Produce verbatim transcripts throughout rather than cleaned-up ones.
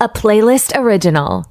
a Playlist original.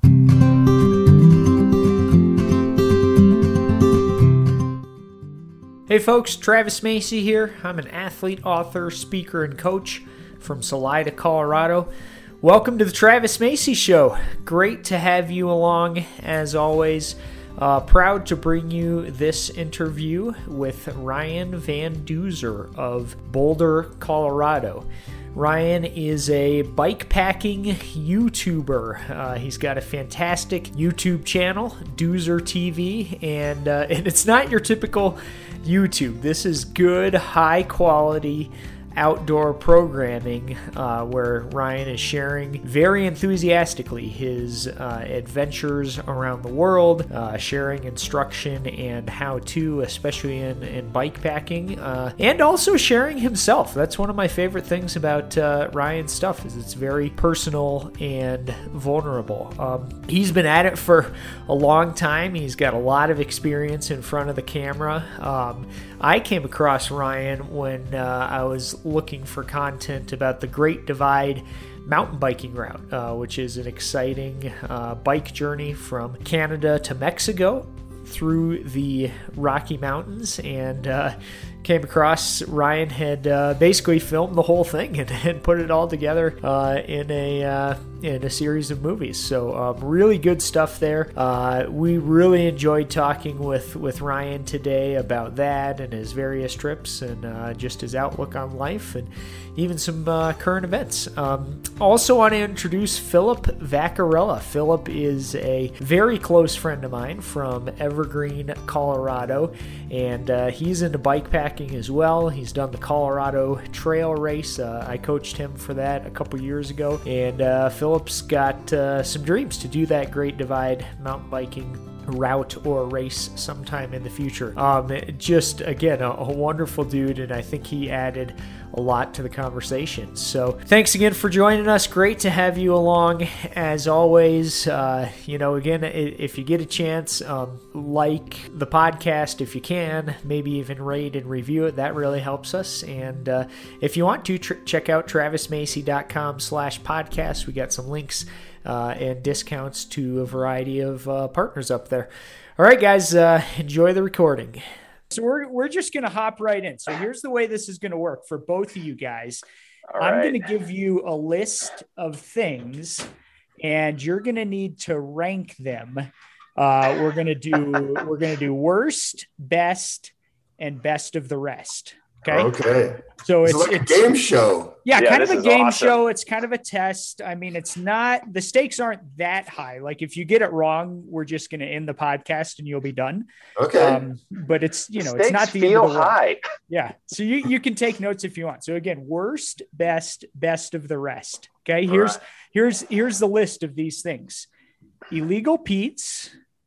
Hey folks, Travis Macy here. I'm an athlete, author, speaker, and coach from Salida, Colorado. Welcome to the Travis Macy Show. Great to have you along as always. Uh, proud to bring you this interview with Ryan Van Duzer of Boulder, Colorado. Ryan is a bike packing YouTuber. Uh, he's got a fantastic YouTube channel, Duzer T V, and, uh, and it's not your typical YouTube. This is good, high quality outdoor programming uh, where Ryan is sharing very enthusiastically his uh, adventures around the world, uh, sharing instruction and how-to, especially in, in bike packing, uh, and also sharing himself. That's one of my favorite things about uh, Ryan's stuff, is it's very personal and vulnerable. Um, he's been at it for a long time. He's got a lot of experience in front of the camera. Um, I came across Ryan when uh, I was looking for content about the Great Divide mountain biking route, uh, which is an exciting uh, bike journey from Canada to Mexico through the Rocky Mountains, and uh, came across Ryan had uh, basically filmed the whole thing and, and put it all together uh, in a uh, in a series of movies. So um, really good stuff there. Uh, we really enjoyed talking with, with Ryan today about that and his various trips and uh, just his outlook on life and even some uh, current events. Um, also want to introduce Philip Vaccarella. Philip is a very close friend of mine from Evergreen, Colorado, and uh, he's into bike packing as well. He's done the Colorado Trail Race. Uh, I coached him for that a couple years ago, and uh, Philip's got uh, some dreams to do that Great Divide mountain biking route or race sometime in the future. Um, just, again, a, a wonderful dude, and I think he added a lot to the conversation. So thanks again for joining us. Great to have you along as always. Uh, you know, again, if you get a chance, um, like the podcast if you can, maybe even rate and review it. That really helps us. And uh, if you want to, tr- check out travismacy.com slash podcast. We got some links uh, and discounts to a variety of uh, partners up there. All right, guys, uh, enjoy the recording. So we're we're just going to hop right in. So here's the way this is going to work for both of you guys. All I'm right. going to give you a list of things, and you're going to need to rank them. Uh, we're going to do we're going to do worst, best, and best of the rest. Okay. Okay. So it's, it's like it's a game show. Yeah, Yeah, kind of this a is game awesome. show. It's kind of a test. I mean, it's not, the stakes aren't that high. Like if you get it wrong, we're just going to end the podcast and you'll be done. Okay. Um, but it's, you know, it's Stakes not the feel end of the world. high. Yeah. So you, you can take notes if you want. So again, worst, best, best of the rest. Okay. Here's, right. here's, here's the list of these things: Illegal Pete's,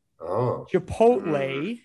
oh. Chipotle,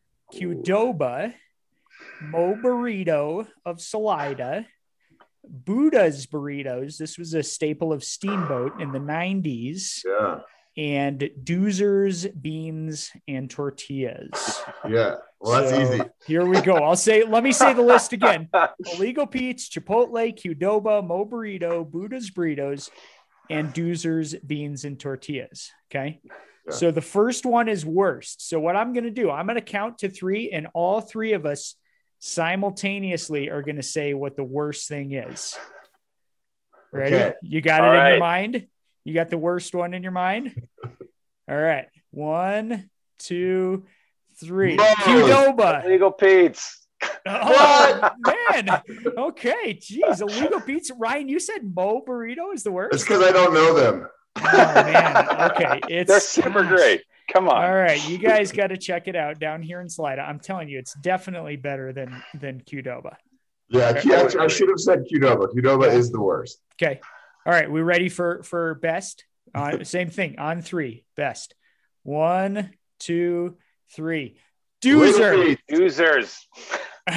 Qdoba, Mo Burrito of Salida, Buddha's Burritos. This was a staple of Steamboat in the nineties. Yeah. And Duzer's Beans and Tortillas. Yeah. Well, that's So, easy. Here we go. I'll say, let me say the list again. Illegal Pete's, Chipotle, Qdoba, Mo Burrito, Buddha's Burritos, and Duzer's Beans and Tortillas. Okay. Yeah. So the first one is worst. So what I'm going to do, I'm going to count to three, and all three of us simultaneously are going to say what the worst thing is. Ready? Okay. You got All it in right. your mind? You got the worst one in your mind? All right. One, two, three. Whoa. Qdoba. Illegal Pete's. Oh, man. Okay. Jeez. Illegal Pizza. Ryan, you said Mo Burrito is the worst? It's because I don't know them. Oh, man. Okay. It's They're super great. Come on. All right. You guys got to check it out down here in Salida. I'm telling you, it's definitely better than, than Qdoba. Yeah, Okay. Q- actually, I should have said Qdoba. Qdoba Yeah. is the worst. Okay. All right. We ready for, for best? Uh, same thing on three. Best. One, two, three. Doozer. Little Pete. Users. All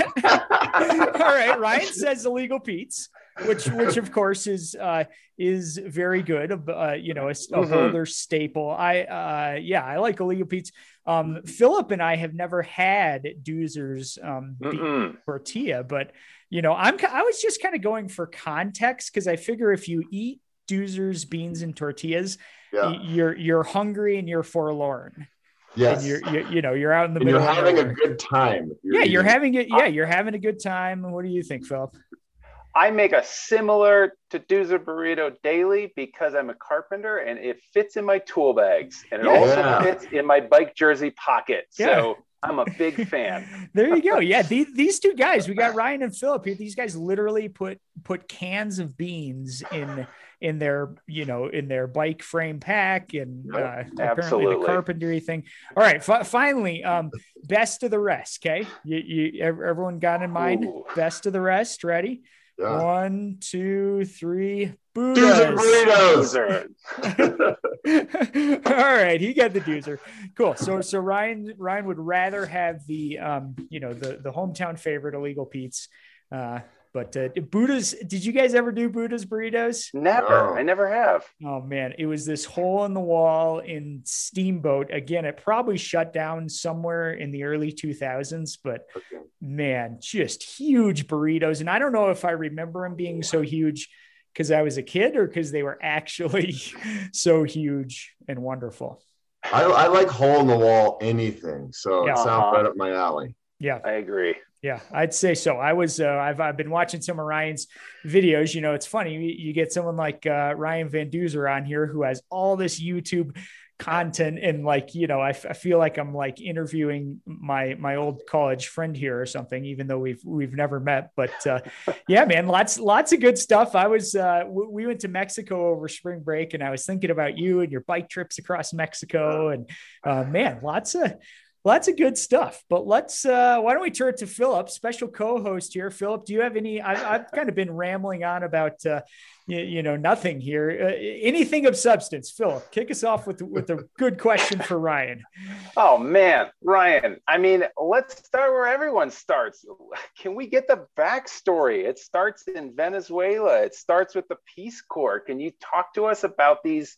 right. Ryan says Illegal Pete's, which, which of course is, uh, is very good. Uh, you know, a, a Mhm. Boulder staple. I, uh, yeah, I like Illegal Pete's. Um, Philip and I have never had Doozer's, um, beef Mm-mm. tortilla, but you know, I'm, I was just kind of going for context, because I figure if you eat Doozer's Beans and Tortillas, Yeah. you're you're hungry and you're forlorn. Yes. And you're you, you know you're out in the and middle. you're having of a good time. You're yeah, you're eating. having it. Yeah, you're having a good time. What do you think, Philip? I make a similar to Doozer burrito daily because I'm a carpenter and it fits in my tool bags and it Yeah. also Yeah. fits in my bike jersey pocket. Yeah. So I'm a big fan. There you go. Yeah, these, these two guys, we got Ryan and Philip here. These guys literally put put cans of beans in in their you know in their bike frame pack and uh, apparently Absolutely. the carpentry thing. All right, fi- finally, um, best of the rest. Okay, you, you everyone got in mind. Ooh. Best of the rest. Ready? Yeah. One, two, three. Doozer Buddhas. burritos. All right, he got the doozer. Cool. So so Ryan Ryan would rather have the um you know the the hometown favorite Illegal Pete's. Uh, but uh, Buddha's. Did you guys ever do Buddha's burritos? Never. No. I never have. Oh man, it was this hole in the wall in Steamboat. Again, it probably shut down somewhere in the early two thousands, but Okay. man, just huge burritos. And I don't know if I remember them being so huge because I was a kid or because they were actually so huge and wonderful. I, I like hole in the wall anything, so Yeah. it sounds Uh-huh. right up my alley. Yeah. I agree. Yeah, I'd say so. I was, uh, I've, I've been watching some of Ryan's videos. You know, it's funny. You, you get someone like uh, Ryan Van Duzer on here who has all this YouTube content, and like, you know, I, f- I feel like I'm like interviewing my my old college friend here or something, even though we've we've never met. But uh, yeah, man, lots lots of good stuff. I was, uh, w- we went to Mexico over spring break, and I was thinking about you and your bike trips across Mexico, and uh, man, lots of. Lots of good stuff, but let's, uh, why don't we turn it to Philip, special co-host here. Philip, do you have any, I, I've kind of been rambling on about, uh, you, you know, nothing here, uh, anything of substance. Philip, kick us off with, with a good question for Ryan. Oh man, Ryan. I mean, let's start where everyone starts. Can we get the backstory? It starts in Venezuela. It starts with the Peace Corps. Can you talk to us about these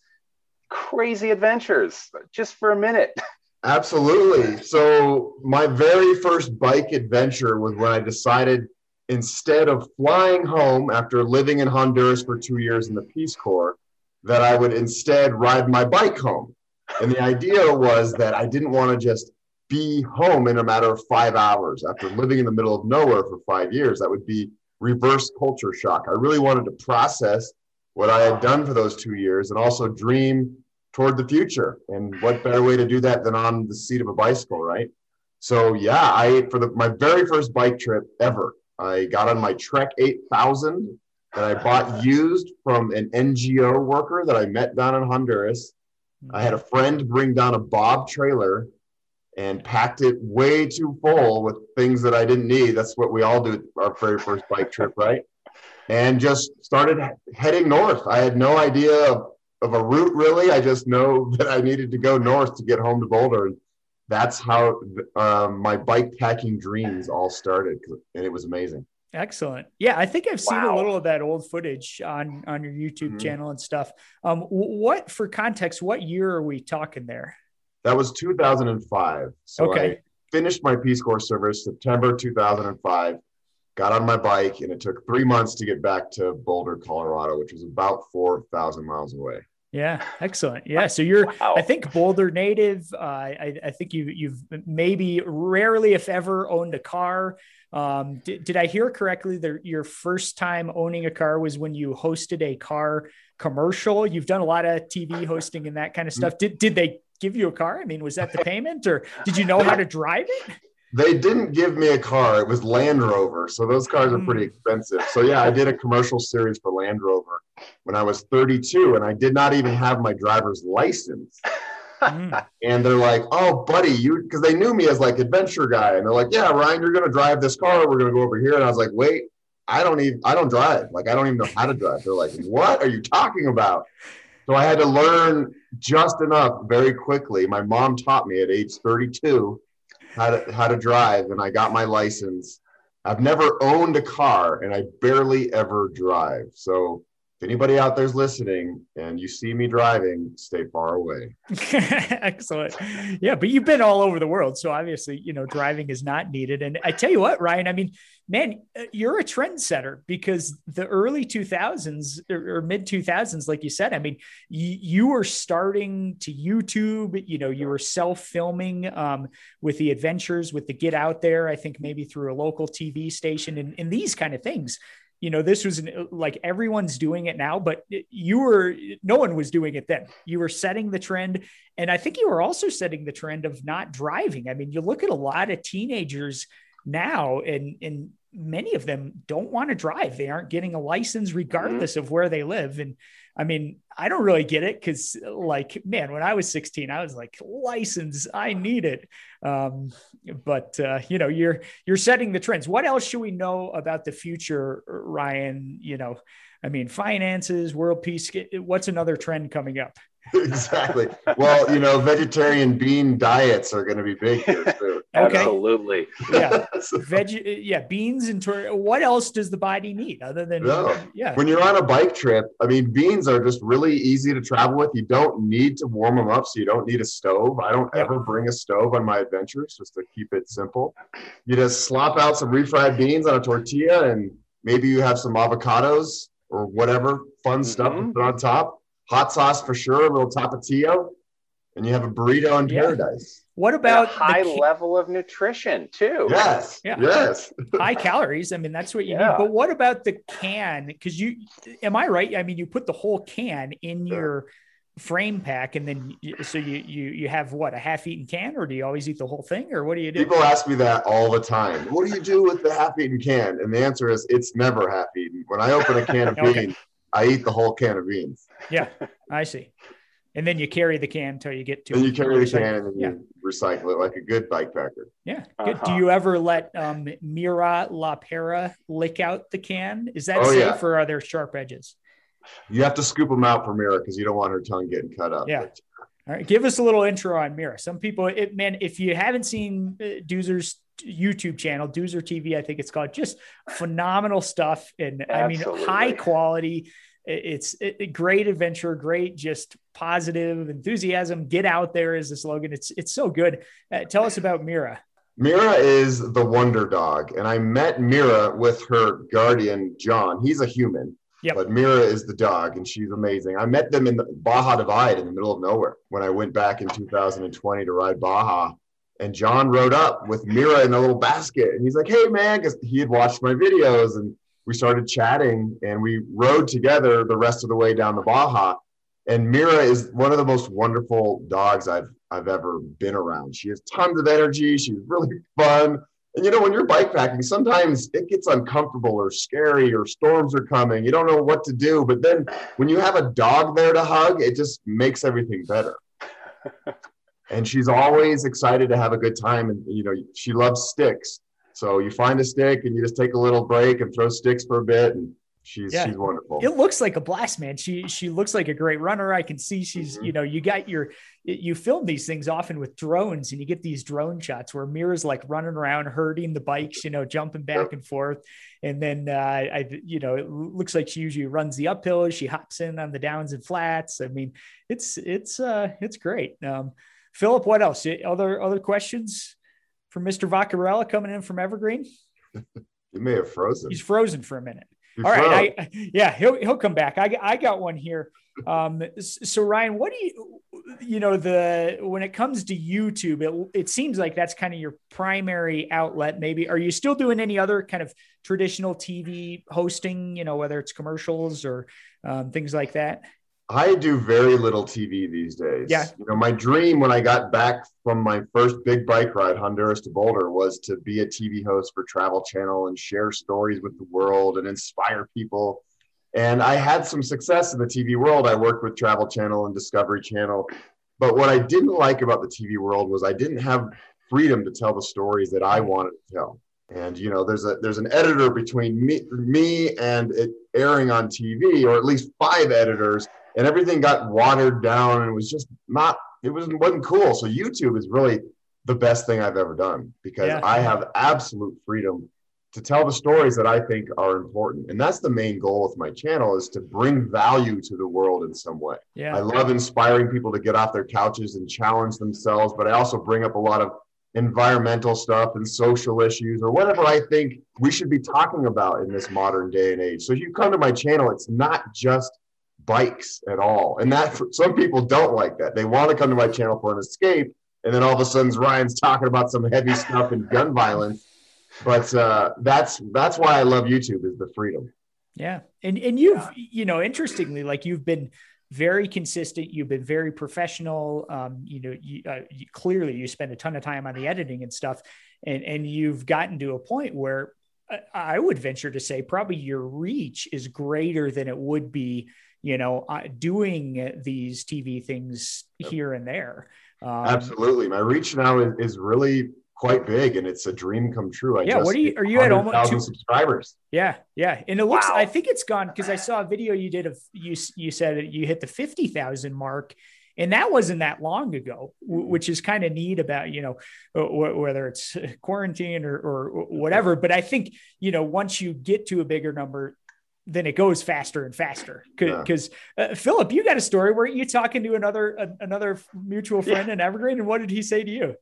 crazy adventures just for a minute? Absolutely. So my very first bike adventure was when I decided, instead of flying home after living in Honduras for two years in the Peace Corps, that I would instead ride my bike home. And the idea was that I didn't want to just be home in a matter of five hours after living in the middle of nowhere for five years. That would be reverse culture shock. I really wanted to process what I had done for those two years and also dream toward the future. And what better way to do that than on the seat of a bicycle, right? So yeah, I, for the, my very first bike trip ever, I got on my Trek eight thousand that I bought used from an N G O worker that I met down in Honduras. I had a friend bring down a Bob trailer and packed it way too full with things that I didn't need. That's what we all do our very first bike trip, right? And just started heading north. I had no idea of of a route, really. I just know that I needed to go north to get home to Boulder. And that's how um, my bike packing dreams all started. And it was amazing. Excellent. Yeah, I think I've seen Wow. a little of that old footage on, on your YouTube Mm-hmm. channel and stuff. Um, w- what, for context, what year are we talking there? That was two thousand five. So Okay. I finished my Peace Corps service September two thousand five, got on my bike, and it took three months to get back to Boulder, Colorado, which was about four thousand miles away. Yeah, excellent. Yeah, so you're, Wow. I think, Boulder native. Uh, I, I think you, you've maybe rarely, if ever, owned a car. Um, did, did I hear correctly that your first time owning a car was when you hosted a car commercial? You've done a lot of T V hosting and that kind of stuff. Did did they give you a car? I mean, was that the payment, or did you know how to drive it? They didn't give me a car. It was Land Rover. So those cars are pretty expensive. So yeah, I did a commercial series for Land Rover when I was thirty-two, and I did not even have my driver's license. Mm. And they're like, "Oh, buddy, you," because they knew me as like adventure guy. And they're like, "Yeah, Ryan, you're going to drive this car. We're going to go over here." And I was like, "Wait, I don't even, I don't drive. Like, I don't even know how to drive." They're like, "What are you talking about?" So I had to learn just enough very quickly. My mom taught me at age thirty-two how to, how to drive, and I got my license. I've never owned a car, and I barely ever drive. So if anybody out there's listening and you see me driving, stay far away. Excellent. Yeah, but you've been all over the world, so obviously, you know, driving is not needed. And I tell you what, Ryan, I mean, man, you're a trendsetter, because the early two thousands or, or mid two thousands, like you said, I mean, you, you were starting to YouTube, you know, you were self-filming um, with the adventures, with the Get Out There, I think maybe through a local T V station and, and these kind of things. You know, this was an, like everyone's doing it now, but you were, no one was doing it then. You were setting the trend. And I think you were also setting the trend of not driving. I mean, you look at a lot of teenagers now, and, and many of them don't want to drive. They aren't getting a license regardless of where they live. And I mean, I don't really get it, because like, man, when I was sixteen, I was like, license, I need it. Um, but uh, you know, you're, you're setting the trends. What else should we know about the future, Ryan? You know, I mean, finances, world peace, what's another trend coming up? Exactly. Well, you know, vegetarian bean diets are going to be big here too. Okay. Absolutely. Yeah. Veg, yeah. Beans and tor- what else does the body need other than, no. yeah. When you're on a bike trip, I mean, beans are just really easy to travel with. You don't need to warm them up. So you don't need a stove. I don't Yeah. ever bring a stove on my adventures, just to keep it simple. You just slop out some refried beans on a tortilla, and maybe you have some avocados or whatever fun stuff to put on top. Hot sauce for sure, a little tapatio, and you have a burrito in Yeah. paradise. What And about a high the ca- level of nutrition too. Yes, Yeah. yes. high calories? I mean, that's what you Yeah. need. But what about the can? Because you, am I right? I mean, you put the whole can in Yeah. your frame pack, and then you, so you you you have what, a half-eaten can, or do you always eat the whole thing, or what do you do? People ask me that all the time. What do you do with the half-eaten can? And the answer is, it's never half-eaten. When I open a can of Okay. beans, I eat the whole can of beans. Yeah, I see. And then you carry the can until you get to And it. you carry the Recycle. can and then Yeah. you recycle it like a good bike packer. Yeah. Good. Do Uh-huh. you ever let um, Mira La Pera lick out the can? Is that Oh, safe, yeah. or are there sharp edges? You have to scoop them out for Mira because you don't want her tongue getting cut up. Yeah. But All right, give us a little intro on Mira. Some people, it, man, if you haven't seen uh, Doozer's YouTube channel, Doozer T V, I think it's called, just phenomenal stuff. And I mean, Absolutely. high quality. It- It's a great adventure, great, just positive enthusiasm. Get out there is the slogan. It's, it's so good. Uh, tell us about Mira. Mira is the wonder dog. And I met Mira with her guardian, John. He's a human. Yep. But Mira is the dog, and she's amazing. I met them in the Baja Divide in the middle of nowhere when I went back in two thousand twenty to ride Baja. And John rode up with Mira in a little basket. And he's like, hey, man, because he had watched my videos. And we started chatting, and we rode together the rest of the way down the Baja. And Mira is one of the most wonderful dogs I've I've ever been around. She has tons of energy. She's really fun. And, you know, when you're bike packing, sometimes it gets uncomfortable or scary, or storms are coming. You don't know what to do. But then when you have a dog there to hug, it just makes everything better. And she's always excited to have a good time. And, you know, she loves sticks. So you find a stick and you just take a little break and throw sticks for a bit. And she's, Yeah. she's wonderful. It looks like a blast, man. She, she looks like a great runner. I can see she's, Mhm. you know, you got your, you film these things often with drones, and you get these drone shots where Mira's like running around, herding the bikes, you know, jumping back Yep. and forth. And then, uh, I, you know, it looks like she usually runs the uphill. She hops in on the downs and flats. I mean, it's, it's, uh, it's great. Um, Philip, what else? Other, other questions for Mister Vaccarella coming in from Evergreen? You may have frozen. He's frozen for a minute. You All right. froze. I, yeah, he'll, he'll come back. I, I got one here. Um, so Ryan, what do you, you know, the, when it comes to YouTube, it, it seems like that's kind of your primary outlet. Maybe, are you still doing any other kind of traditional T V hosting, you know, whether it's commercials or um, things like that? I do very little T V these days. Yeah. You know, my dream when I got back from my first big bike ride, Honduras to Boulder, was to be a T V host for Travel Channel and share stories with the world and inspire people. And I had some success in the T V world. I worked with Travel Channel and Discovery Channel. But what I didn't like about the T V world was I didn't have freedom to tell the stories that I wanted to tell. And, you know, there's a there's an editor between me, me and it airing on T V, or at least five editors. And everything got watered down, and it was just not, it wasn't, wasn't cool. So YouTube is really the best thing I've ever done, because Yeah. I have absolute freedom to tell the stories that I think are important. And that's the main goal with my channel, is to bring value to the world in some way. Yeah. I love inspiring people to get off their couches and challenge themselves, but I also bring up a lot of environmental stuff and social issues or whatever I think we should be talking about in this modern day and age. So if you come to my channel, it's not just bikes at all. And that, some people don't like that. They want to come to my channel for an escape. And then all of a sudden Ryan's talking about some heavy stuff and gun violence. But uh, that's that's why I love YouTube, is the freedom. Yeah. And and you've, you know, interestingly, like you've been very consistent. You've been very professional. Um, you know, you, uh, you, clearly you spend a ton of time on the editing and stuff. And, and you've gotten to a point where I, I would venture to say probably your reach is greater than it would be, you know, uh, doing these T V things here and there. Um, Absolutely. My reach now is, is really quite big, and it's a dream come true. I yeah. just What are you, are you at almost two subscribers? Yeah. Yeah. And it looks, Wow. I think it's gone, because I saw a video you did of, you, you said that you hit the fifty thousand mark, and that wasn't that long ago, w- which is kind of neat about, you know, w- whether it's quarantine or, or whatever. But I think, you know, once you get to a bigger number, then it goes faster and faster. Because yeah. uh, Philip, you got a story where you talking to another, uh, another mutual friend yeah. in Evergreen. And what did he say to you?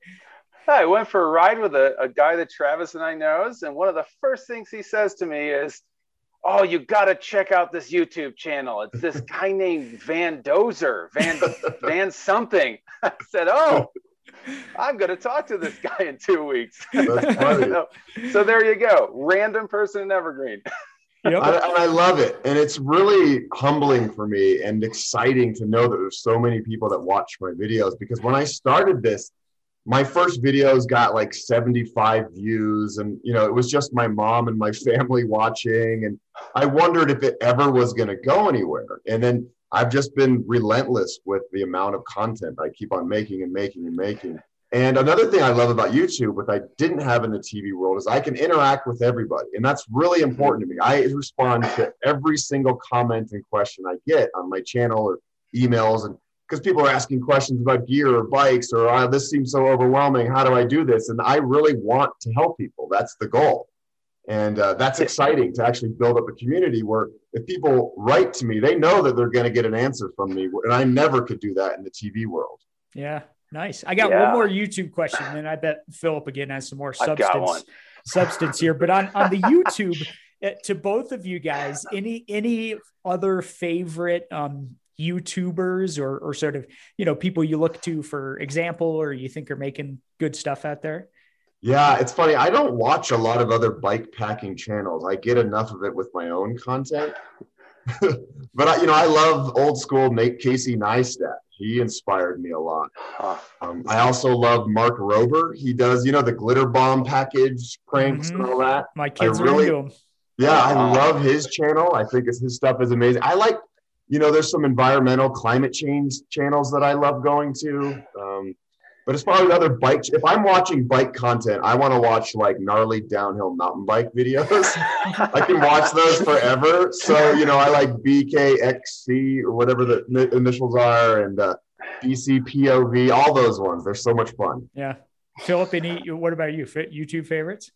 I went for a ride with a, a guy that Travis and I knows. And one of the first things he says to me is, oh, you got to check out this YouTube channel. It's this guy named Van Dozer, Van, Van something. I said, oh, I'm going to talk to this guy in two weeks. That's funny. so, so there you go. Random person in Evergreen. Yep. I, and I love it. And it's really humbling for me and exciting to know that there's so many people that watch my videos, because when I started this, my first videos got like seventy-five views, and, you know, it was just my mom and my family watching. And I wondered if it ever was going to go anywhere. And then I've just been relentless with the amount of content I keep on making and making and making. And another thing I love about YouTube, which I didn't have in the T V world, is I can interact with everybody. And that's really important to me. I respond to every single comment and question I get on my channel or emails, and because people are asking questions about gear or bikes, or oh, this seems so overwhelming, how do I do this? And I really want to help people. That's the goal. And uh, that's exciting to actually build up a community where if people write to me, they know that they're going to get an answer from me. And I never could do that in the T V world. Yeah. Nice. I got yeah. one more YouTube question, and I bet Philip again has some more I've got one. substance, substance here, but on, on the YouTube, uh, to both of you guys, any, any other favorite, um, YouTubers or, or sort of, you know, people you look to for example, or you think are making good stuff out there? Yeah, it's funny. I don't watch a lot of other bike packing channels. I get enough of it with my own content. But, I, you know, I love old school Nate Casey Neistat. He inspired me a lot. Um, I also love Mark Rober. He does, you know, the glitter bomb package pranks mm-hmm. and all that. My kids I are really, into him. Yeah, I love his channel. I think his stuff is amazing. I like, you know, there's some environmental climate change channels that I love going to. Um, but as far as other bike, if I'm watching bike content, I want to watch like gnarly downhill mountain bike videos. I can watch those forever. So, you know, I like B K X C or whatever the initials are, and uh, B C P O V, all those ones. They're so much fun. Yeah. Philip, any, what about you? YouTube favorites?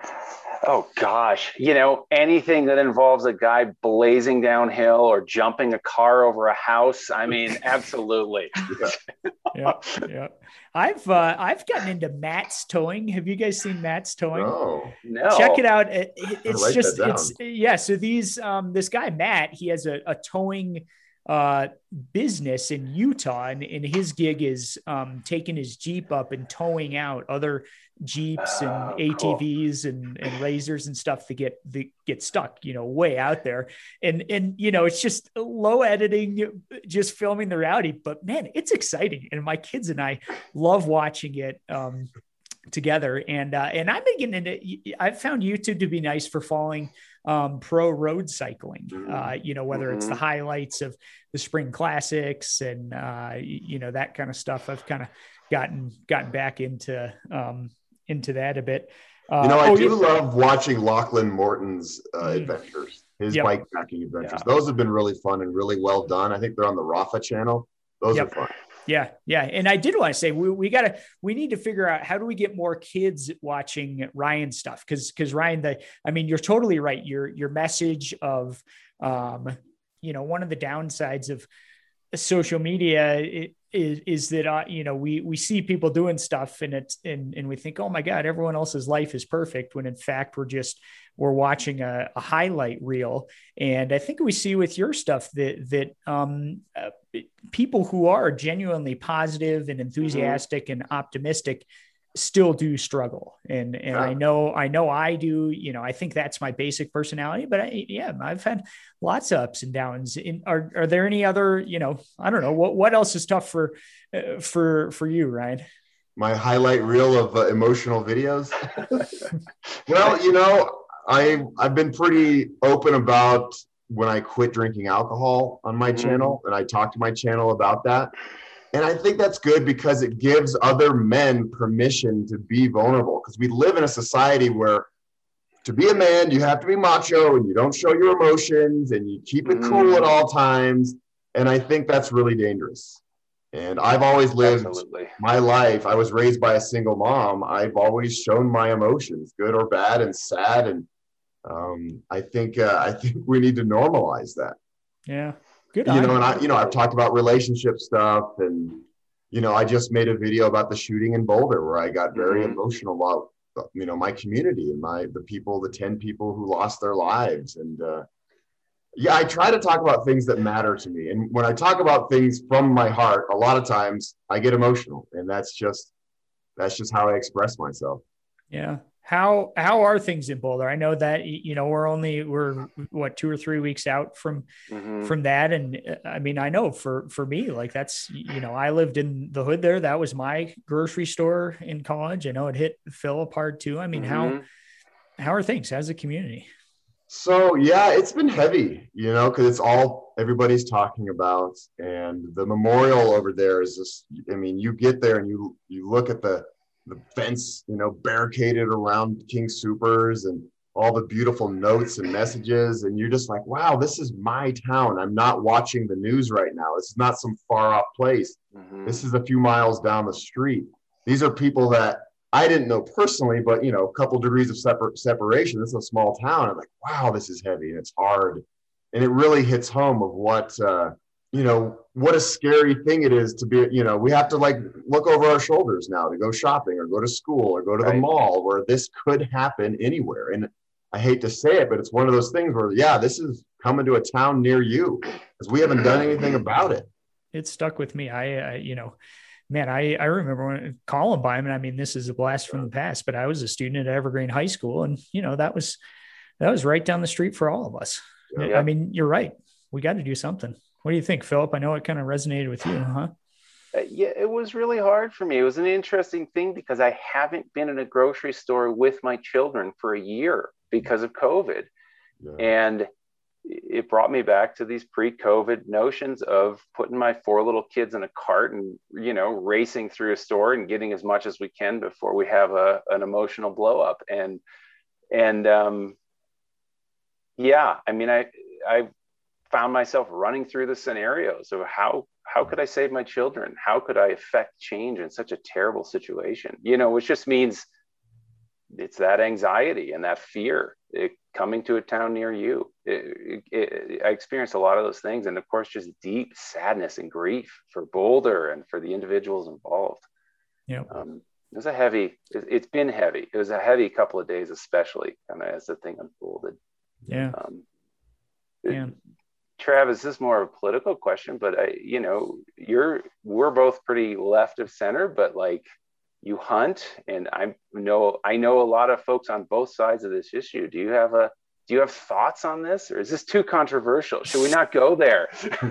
Oh, gosh. You know, anything that involves a guy blazing downhill or jumping a car over a house. I mean, absolutely. yeah. Yeah. I've, uh, I've gotten into Matt's Towing. Have you guys seen Matt's Towing? Oh, no. Check it out. It, it, it's just, that it's, yeah. So these, um, this guy, Matt, he has a, a towing uh, business in Utah, and, and his gig is um, taking his Jeep up and towing out other Jeeps and oh, A T Vs cool. and, and Razors and stuff that get that get stuck, you know, way out there. And and you know, it's just low editing, just filming the reality. But man, it's exciting, and my kids and I love watching it um, together. And uh, and I've been getting into. I've found YouTube to be nice for following um, pro road cycling. Uh, you know, whether mm-hmm. it's the highlights of the spring classics and uh, you know, that kind of stuff. I've kind of gotten gotten back into. Um, into that a bit. Uh, you know, I oh, do yeah. love watching Lachlan Morton's uh, Mm. adventures, his Yep. bike packing adventures. Yeah. Those have been really fun and really well done. I think they're on the Rafa channel. Those Yep. are fun. Yeah. Yeah. And I did want to say, we, we gotta, we need to figure out how do we get more kids watching Ryan stuff? Cause, cause Ryan, the, I mean, you're totally right. Your, your message of, um, you know, one of the downsides of social media is, is that, uh, you know, we, we see people doing stuff and it's, and, and we think, oh my God, everyone else's life is perfect. When in fact, we're just, we're watching a, a highlight reel. And I think we see with your stuff that, that, um, uh, people who are genuinely positive and enthusiastic mm-hmm. and optimistic still do struggle. And, and yeah. I know, I know I do, you know, I think that's my basic personality, but I, yeah, I've had lots of ups and downs. In, are, are there any other, you know, I don't know what, what else is tough for, uh, for, for you, Ryan? My highlight reel of uh, emotional videos. Well, you know, I, I've been pretty open about when I quit drinking alcohol on my mm-hmm. channel, and I talked to my channel about that. And I think that's good because it gives other men permission to be vulnerable, because we live in a society where to be a man, you have to be macho and you don't show your emotions and you keep it cool mm-hmm. at all times. And I think that's really dangerous. And I've always lived Absolutely. my life. I was raised by a single mom. I've always shown my emotions, good or bad and sad. And Um, I think, uh, I think we need to normalize that. Yeah. Good. You know, and I, you know, I've talked about relationship stuff, and, you know, I just made a video about the shooting in Boulder where I got very mm-hmm. emotional about, you know, my community and my, the people, the ten people who lost their lives. And, uh, yeah, I try to talk about things that matter to me. And when I talk about things from my heart, a lot of times I get emotional, and that's just, that's just how I express myself. Yeah. How, how are things in Boulder? I know that, you know, we're only, we're what, two or three weeks out from, mm-hmm. from that. And I mean, I know for, for me, like that's, you know, I lived in the hood there. That was my grocery store in college. I know it hit Philip hard too. I mean, mm-hmm. how, how are things? How's the community? So, yeah, it's been heavy, you know, cause it's all everybody's talking about. And the memorial over there is just, I mean, you get there and you, you look at the, the fence, you know, barricaded around King Soopers and all the beautiful notes and messages. And you're just like, wow, this is my town. I'm not watching the news right now. It's not some far off place. Mm-hmm. This is a few miles down the street. These are people that I didn't know personally, but, you know, a couple degrees of separ- separation. This is a small town. I'm like, wow, this is heavy and it's hard. And it really hits home of what, uh, you know, what a scary thing it is to be, you know, we have to like look over our shoulders now to go shopping or go to school or go to right. the mall, where this could happen anywhere. And I hate to say it, but it's one of those things where, yeah, this is coming to a town near you because we haven't done anything about it. It stuck with me. I, I you know, man, I, I remember when Columbine, and I mean, this is a blast from the past, but I was a student at Evergreen High School, and, you know, that was, that was right down the street for all of us. Yeah. I mean, you're right. We got to do something. What do you think, Philip? I know it kind of resonated with you, huh? Uh, yeah, it was really hard for me. It was an interesting thing because I haven't been in a grocery store with my children for a year because of COVID. Yeah. And it brought me back to these pre-COVID notions of putting my four little kids in a cart and, you know, racing through a store and getting as much as we can before we have a, an emotional blow up. And, and um, yeah, I mean, I, I, found myself running through the scenarios of how how could I save my children? How could I affect change in such a terrible situation? You know, which just means it's that anxiety and that fear it, coming to a town near you. It, it, it, I experienced a lot of those things, and of course, just deep sadness and grief for Boulder and for the individuals involved. Yeah, um, it was a heavy. It, it's been heavy. It was a heavy couple of days, especially kind of as the thing unfolded. Yeah. Um, yeah. Travis, this is more of a political question, but I, you know, you're, we're both pretty left of center, but like you hunt, and I know, I know a lot of folks on both sides of this issue. Do you have a, do you have thoughts on this, or is this too controversial? Should we not go there?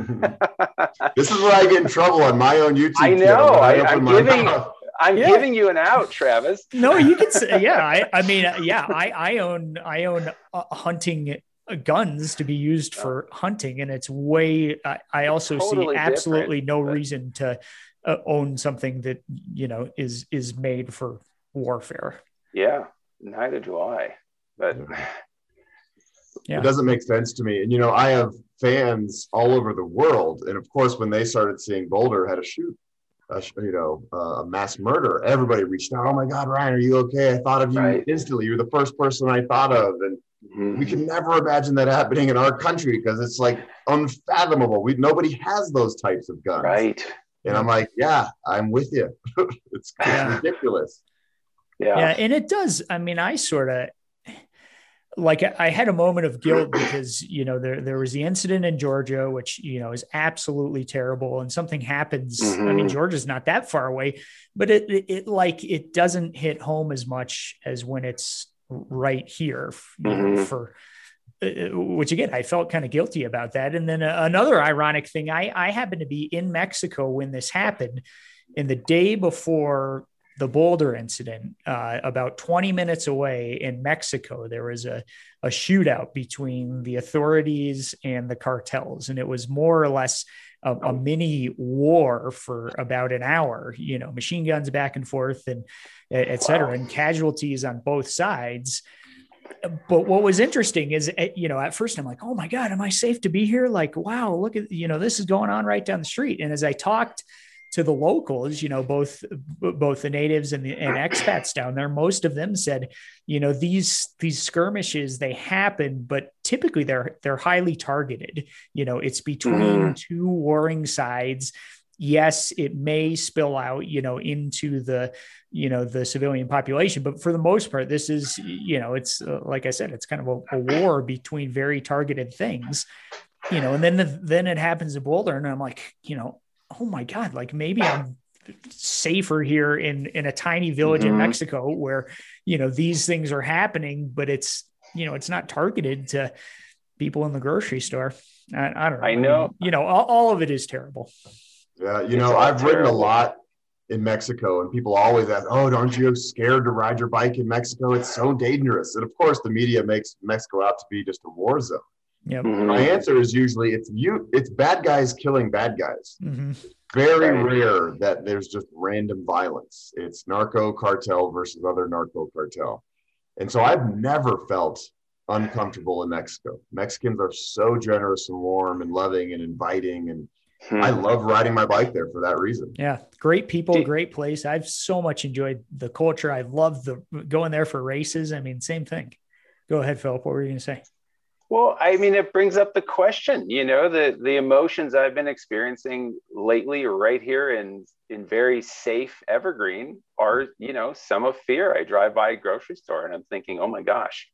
This is where I get in trouble on my own YouTube I know, channel. I, I, I'm giving, I'm yeah. giving you an out, Travis. No, you can say, yeah. I, I mean, yeah, I, I own, I own a hunting guns to be used for hunting, and it's way I, I also totally see absolutely no but... reason to uh, own something that, you know, is is made for warfare. Yeah, neither do I, but yeah. It doesn't make sense to me. And, you know, I have fans all over the world, and of course when they started seeing Boulder had a shoot a, you know, uh, a mass murder, everybody reached out. Oh my God, Ryan, are you okay? I thought of you Right. instantly. You're the first person I thought of. And mm-hmm. we can never imagine that happening in our country because it's like unfathomable. We nobody has those types of guns. Right. And I'm like, yeah, I'm with you. it's, it's yeah. ridiculous. Yeah. Yeah. And it does. I mean, I sort of, like I had a moment of guilt because, you know, there, there was the incident in Georgia, which, you know, is absolutely terrible, and something happens. Mm-hmm. I mean, Georgia's not that far away, but it, it, it like, it doesn't hit home as much as when it's right here, you mm-hmm. know, for, uh, which again, I felt kind of guilty about that. And then uh, another ironic thing, I, I happened to be in Mexico when this happened, and the day before the Boulder incident, uh, about twenty minutes away in Mexico, there was a, a shootout between the authorities and the cartels. And it was more or less a, a mini war for about an hour, you know, machine guns back and forth and et cetera, and casualties on both sides. But what was interesting is, you know, at first I'm like, oh my God, am I safe to be here? Like, wow, look at, you know, this is going on right down the street. And as I talked to the locals, you know, both, both the natives and the and expats down there, most of them said, you know, these, these skirmishes, they happen, but typically they're, they're highly targeted. You know, it's between mm-hmm. two warring sides. Yes, it may spill out, you know, into the, you know, the civilian population, but for the most part, this is, you know, it's uh, like I said, it's kind of a, a war between very targeted things, you know, and then, the, then it happens in Boulder, and I'm like, you know, oh my God, like maybe I'm safer here in, in a tiny village mm-hmm. in Mexico where, you know, these things are happening, but it's, you know, it's not targeted to people in the grocery store. I, I don't know. I know, I mean, you know, all, all of it is terrible. Yeah. You know, I've terrible. ridden a lot in Mexico, and people always ask, oh, aren't you scared to ride your bike in Mexico? It's so dangerous. And of course the media makes Mexico out to be just a war zone. Yep. Mm-hmm. My answer is usually it's you, it's bad guys killing bad guys. Mm-hmm. It's very right. rare that there's just random violence. It's narco cartel versus other narco cartel. And so I've never felt uncomfortable in Mexico. Mexicans are so generous and warm and loving and inviting, and hmm. I love riding my bike there for that reason. Yeah. Great people, great place. I've so much enjoyed the culture. I love the going there for races. I mean, same thing. Go ahead, Philip. What were you going to say? Well, I mean, it brings up the question, you know, the, the emotions I've been experiencing lately right here in, in very safe Evergreen are, you know, some of fear. I drive by a grocery store and I'm thinking, oh my gosh,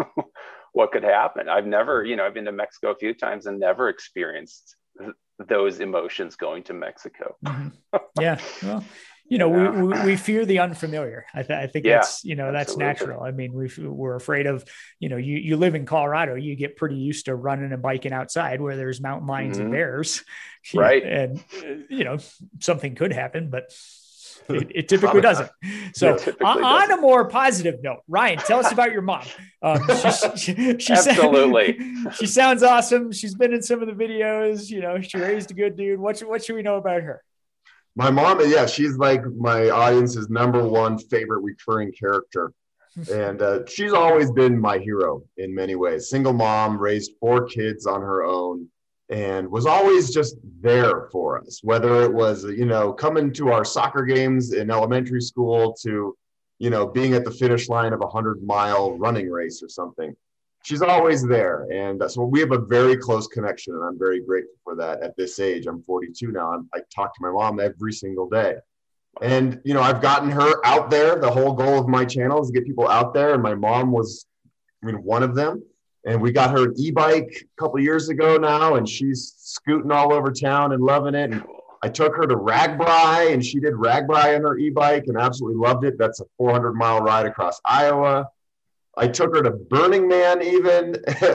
what could happen? I've never, you know, I've been to Mexico a few times and never experienced th- those emotions going to Mexico. Mm-hmm. Yeah. Well, you know, yeah. we, we fear the unfamiliar. I, th- I think yeah, that's, you know, that's absolutely. natural. I mean, we we're afraid of, you know, you, you live in Colorado, you get pretty used to running and biking outside where there's mountain lions mm-hmm. and bears. Right. And, you know, something could happen, but it, it typically doesn't. So yeah, typically on, doesn't. On a more positive note, Ryan, tell us about your mom. Um, she, she, she Absolutely. Sound, she sounds awesome. She's been in some of the videos, you know, she raised a good dude. What should, what should we know about her? My mom, yeah, she's like my audience's number one favorite recurring character. And uh, she's always been my hero in many ways. Single mom, raised four kids on her own, and was always just there for us, whether it was, you know, coming to our soccer games in elementary school to, you know, being at the finish line of a hundred mile running race or something. She's always there. And so we have a very close connection, and I'm very grateful for that at this age. I'm forty-two now. I'm, I talk to my mom every single day. And, you know, I've gotten her out there. The whole goal of my channel is to get people out there. And my mom was, I mean, one of them. And we got her an e-bike a couple of years ago now, and she's scooting all over town and loving it. And I took her to Ragbri, and she did Ragbri on her e-bike and absolutely loved it. That's a four hundred mile ride across Iowa. I took her to Burning Man even,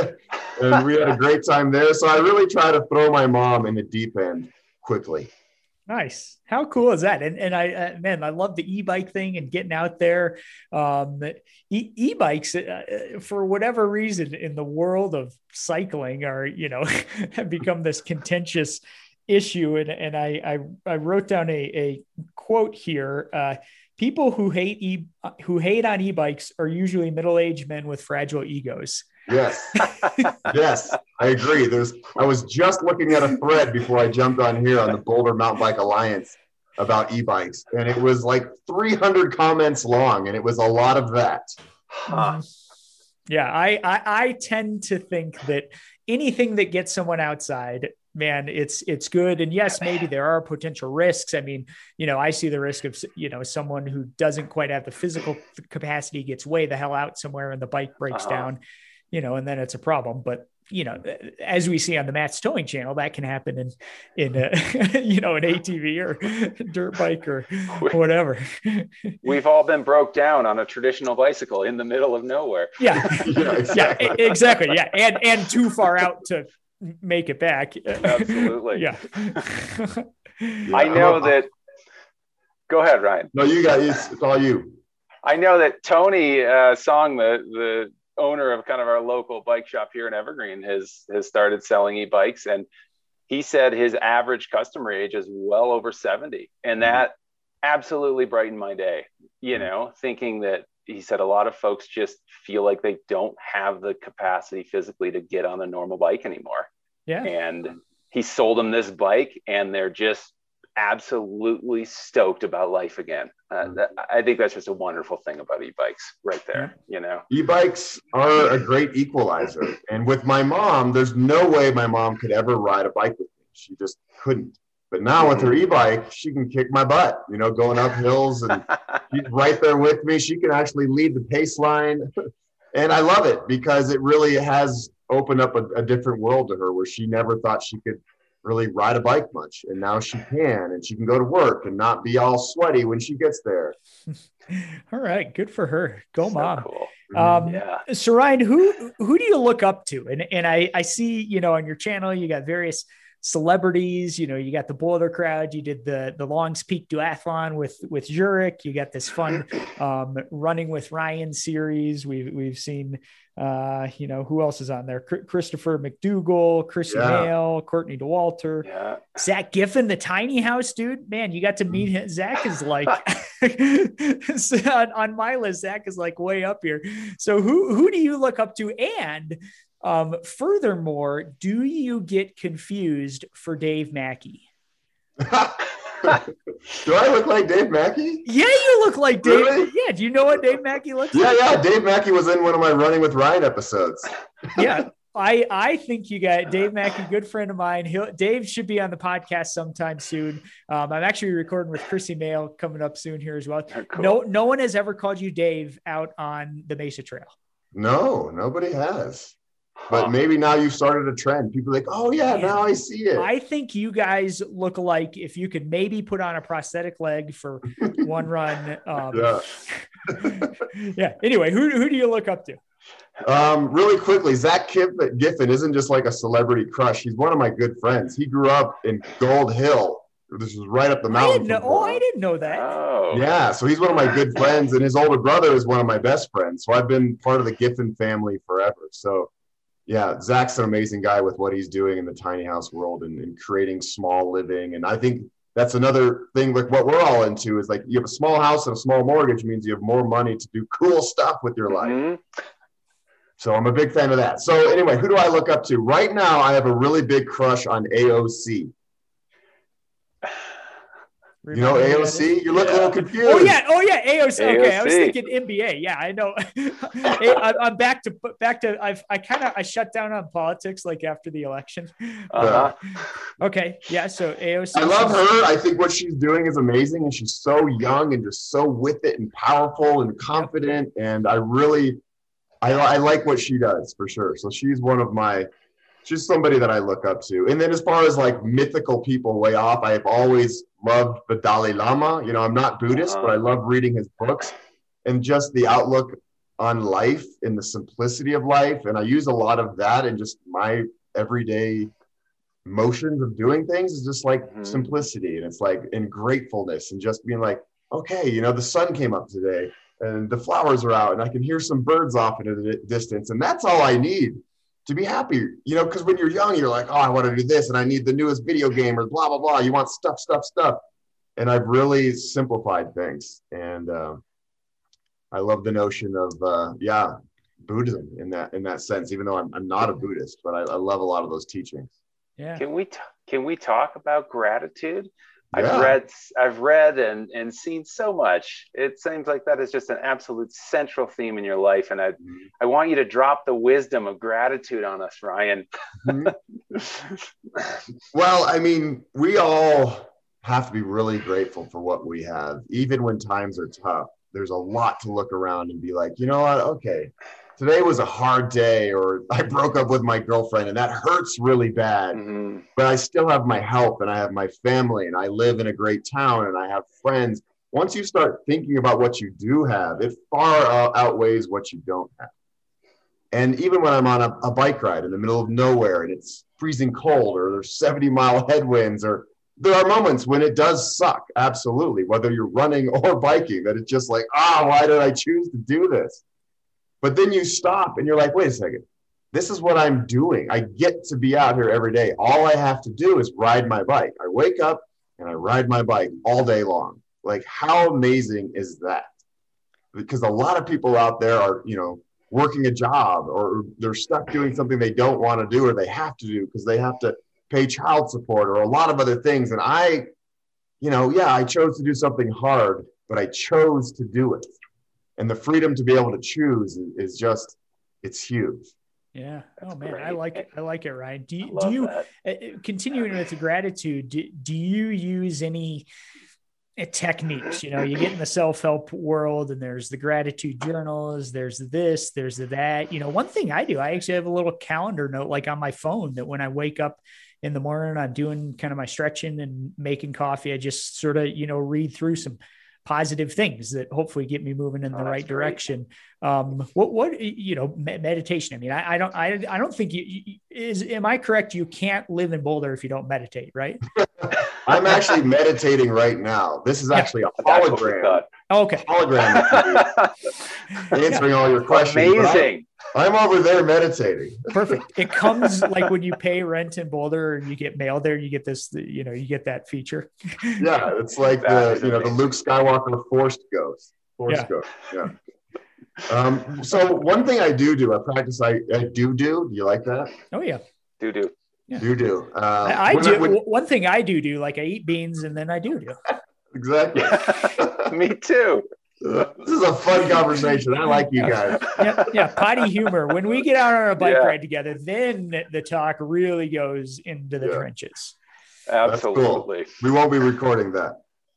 and we had a great time there. So I really try to throw my mom in the deep end quickly. Nice. How cool is that? And and I, uh, man, I love the e-bike thing and getting out there. Um, e- e-bikes, uh, for whatever reason in the world of cycling are, you know, have become this contentious issue. And, and I, I, I wrote down a, a quote here. Uh, People who hate e who hate on e-bikes are usually middle-aged men with fragile egos. Yes, yes, I agree. There's. I was just looking at a thread before I jumped on here on the Boulder Mountain Bike Alliance, about e-bikes, and it was like three hundred comments long, and it was a lot of that. Huh. Yeah, I, I I tend to think that anything that gets someone outside, man, it's it's good. And yes, maybe there are potential risks. I mean, you know, I see the risk of, you know, someone who doesn't quite have the physical capacity gets way the hell out somewhere and the bike breaks Uh-huh. down, you know, and then it's a problem. But you know, as we see on the Matt's Towing channel, that can happen in, in, a, you know, an A T V or dirt bike or whatever. We've all been broke down on a traditional bicycle in the middle of nowhere. Yeah. Yeah, exactly. Yeah, exactly. Yeah. And, and too far out to make it back. Absolutely. Yeah. Yeah, I know I'm a- that. Go ahead, Ryan. No, you guys, it's all you. I know that Tony uh, Song, the the owner of kind of our local bike shop here in Evergreen, has has started selling e-bikes, and he said his average customer age is well over seventy, and that absolutely brightened my day. You know, thinking that he said a lot of folks just feel like they don't have the capacity physically to get on a normal bike anymore. Yeah. And he sold them this bike, and they're just absolutely stoked about life again. Uh, that, I think that's just a wonderful thing about e-bikes right there, you know? E-bikes are a great equalizer. And with my mom, there's no way my mom could ever ride a bike with me. She just couldn't. But now with her e-bike, she can kick my butt, you know, going up hills, and she's right there with me. She can actually lead the pace line. And I love it because it really has opened up a, a different world to her where she never thought she could really ride a bike much, and now she can, and she can go to work and not be all sweaty when she gets there. All right, good for her. Go So mom. cool. Um, Yeah. So Ryan, who who do you look up to? And and I I see, you know, on your channel you got various celebrities. You know, you got the Boulder Crowd. You did the the Longs Peak Duathlon with with Zurich. You got this fun um, Running with Ryan series. We've we've seen. Uh, you know, who else is on there? C- Christopher McDougall, Chrissy Yeah. Mail, Courtney DeWalter, Yeah. Zach Giffen, the tiny house dude. Man, you got to meet him. Zach is like on, on my list. Zach is like way up here. So who who do you look up to? And um, furthermore, do you get confused for Dave Mackey? Do I look like Dave Mackey? Yeah, you look like Dave. Really? Yeah, do you know what Dave Mackey looks Yeah, like? yeah. Dave Mackey was in one of my Running with Ryan episodes. Yeah. I, I think you got Dave Mackey, good friend of mine. He'll, Dave should be on the podcast sometime soon. Um, I'm actually recording with Chrissy Mail coming up soon here as well. Cool. No, no one has ever called you Dave out on the Mesa Trail. No, nobody has. Huh. But maybe now you've started a trend. People are like, oh, yeah, Man, now I see it. I think you guys look like if you could maybe put on a prosthetic leg for one run. Um, Yeah. yeah. Anyway, who, who do you look up to? Um, really quickly, Zach Giffen, Giffen isn't just like a celebrity crush. He's one of my good friends. He grew up in Gold Hill. This is right up the I mountain. didn't know. from Oh, here. I didn't know that. Oh. Yeah, so he's one of my good friends, and his older brother is one of my best friends. So I've been part of the Giffen family forever. So, yeah, Zach's an amazing guy with what he's doing in the tiny house world and, and creating small living. And I think that's another thing, like what we're all into is like you have a small house and a small mortgage means you have more money to do cool stuff with your life. Mhm. So I'm a big fan of that. So anyway, who do I look up to? Right now, I have a really big crush on A O C. You know Remind me A O who that C? is? You look a Yeah. little confused. Oh yeah, oh yeah, A O C. Okay, I was A O C. thinking N B A. Yeah, I know. Hey, I- I'm back to back to. I've I kind of I shut down on politics like after the election. Uh-huh. Okay, yeah. So A O C. I love her. I think what she's doing is amazing, and she's so young and just so with it and powerful and confident. And I really, I, I like what she does for sure. So she's one of my, she's somebody that I look up to. And then as far as like mythical people way off, I've always loved the Dalai Lama. You know, I'm not Buddhist, Uh-huh. but I love reading his books and just the outlook on life and the simplicity of life. And I use a lot of that in just my everyday motions of doing things is just like Mhm. simplicity. And it's like in gratefulness and just being like, okay, you know, the sun came up today and the flowers are out and I can hear some birds off in the distance. And that's all I need to be happy, you know, because when you're young, you're like, oh, I want to do this and I need the newest video game or blah, blah, blah. You want stuff, stuff, stuff. And I've really simplified things. And uh, I love the notion of, uh, yeah, Buddhism in that in that sense, even though I'm, I'm not a Buddhist, but I, I love a lot of those teachings. Yeah. Can we t- can we talk about gratitude? I've Yeah. read, I've read and, and seen so much. It seems like that is just an absolute central theme in your life. And I, Mhm. I want you to drop the wisdom of gratitude on us, Ryan. Mhm. Well, I mean, we all have to be really grateful for what we have, even when times are tough. There's a lot to look around and be like, you know what? Okay, today was a hard day, or I broke up with my girlfriend and that hurts really bad. Mm-hmm. But I still have my health and I have my family and I live in a great town and I have friends. Once you start thinking about what you do have, it far uh, outweighs what you don't have. And even when I'm on a, a bike ride in the middle of nowhere and it's freezing cold, or there's seventy mile headwinds, or there are moments when it does suck, absolutely, whether you're running or biking, that it's just like, ah, oh, why did I choose to do this? But then you stop and you're like, wait a second, this is what I'm doing. I get to be out here every day. All I have to do is ride my bike. I wake up and I ride my bike all day long. Like, how amazing is that? Because a lot of people out there are, you know, working a job, or they're stuck doing something they don't want to do, or they have to do because they have to pay child support or a lot of other things. And I, you know, yeah, I chose to do something hard, but I chose to do it. And the freedom to be able to choose is, is just, it's huge. Yeah. That's oh man, great. I like it. I like it, Ryan. Do I you, love do you that. uh, continuing with the gratitude, do, do you use any uh, techniques? You know, you get in the self-help world and there's the gratitude journals, there's this, there's the that. You know, one thing I do, I actually have a little calendar note like on my phone that when I wake up in the morning, I'm doing kind of my stretching and making coffee, I just sort of, you know, read through some positive things that hopefully get me moving in Oh, the right that's great. direction. Um, what, what, you know, meditation. I mean, I, I don't, I, I don't think you, you is, am I correct? You can't live in Boulder if you don't meditate, right? I'm actually meditating right now. This is Yeah. actually a That's what we hologram. thought. Okay. Hologram answering all your questions. but Amazing. I'm, I'm over there meditating. Perfect. It comes like when you pay rent in Boulder and you get mail there, you get this, you know, you get that feature. Yeah, it's like That the is you know the amazing. Luke Skywalker Force Ghost. Force Yeah. Ghost. Yeah. Um, so one thing I do do, I practice. I, I do do. Do you like that? Oh yeah. Do do. Yeah. Do do. Um, I, I when do. when- One thing I do do, like I eat beans and then I do do. exactly. Me too. This is a fun conversation. I like you guys. Yeah, yeah, potty humor. When we get out on a bike Yeah. ride together, then the talk really goes into the Yeah. trenches. Absolutely. We won't be recording that.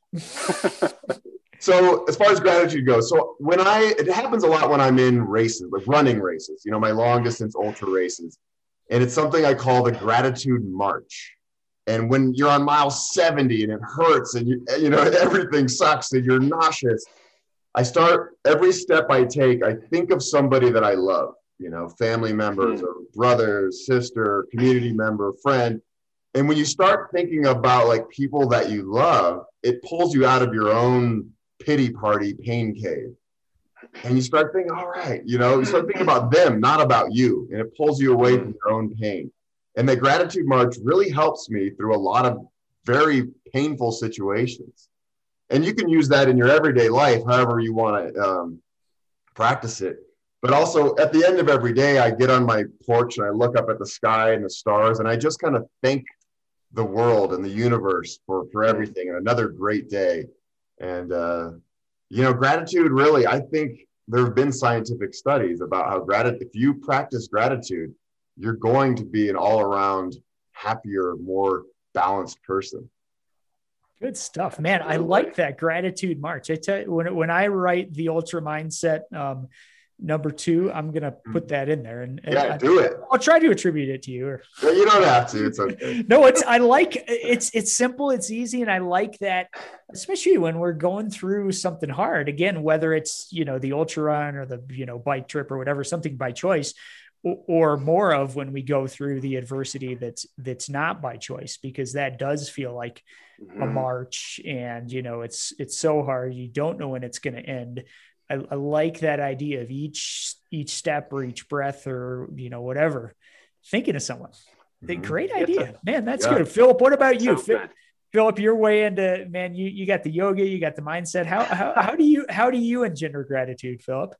So as far as gratitude goes, so when I, it happens a lot when I'm in races, like running races, you know, my long distance ultra races. And it's something I call the gratitude march. And when you're on mile seventy and it hurts and you, you know, everything sucks and you're nauseous, I start every step I take, I think of somebody that I love, you know, family members or brothers, sister, community member, friend. And when you start thinking about like people that you love, it pulls you out of your own pity party pain cave. And you start thinking, all right, you know, you start thinking about them, not about you. And it pulls you away from your own pain. And the gratitude march really helps me through a lot of very painful situations. And you can use that in your everyday life, however you want to um, practice it. But also at the end of every day, I get on my porch and I look up at the sky and the stars, and I just kind of thank the world and the universe for, for everything, and another great day. And, uh, you know, gratitude really, I think there have been scientific studies about how gratitude, if you practice gratitude, you're going to be an all around happier, more balanced person. Good stuff, man. I like that gratitude march. I tell you, when, when I write the ultra mindset, um, number two, I'm going to put that in there and, and Yeah, I, do it. I'll try to attribute it to you. Or... Well, you don't have to. It's okay. No, it's, I like, it's, it's simple, it's easy. And I like that, especially when we're going through something hard, again, whether it's, you know, the ultra run or the, you know, bike trip or whatever, something by choice, or, or more of when we go through the adversity that's, that's not by choice, because that does feel like a march, and, you know, it's, it's so hard. You don't know when it's going to end. I, I like that idea of each, each step or each breath or, you know, whatever, thinking of someone. The great idea, man. That's Yeah. good. Philip, what about you? So Phil, good. Philip, you're way into, man, you, you got the yoga, you got the mindset. How, how, how do you, how do you engender gratitude, Philip?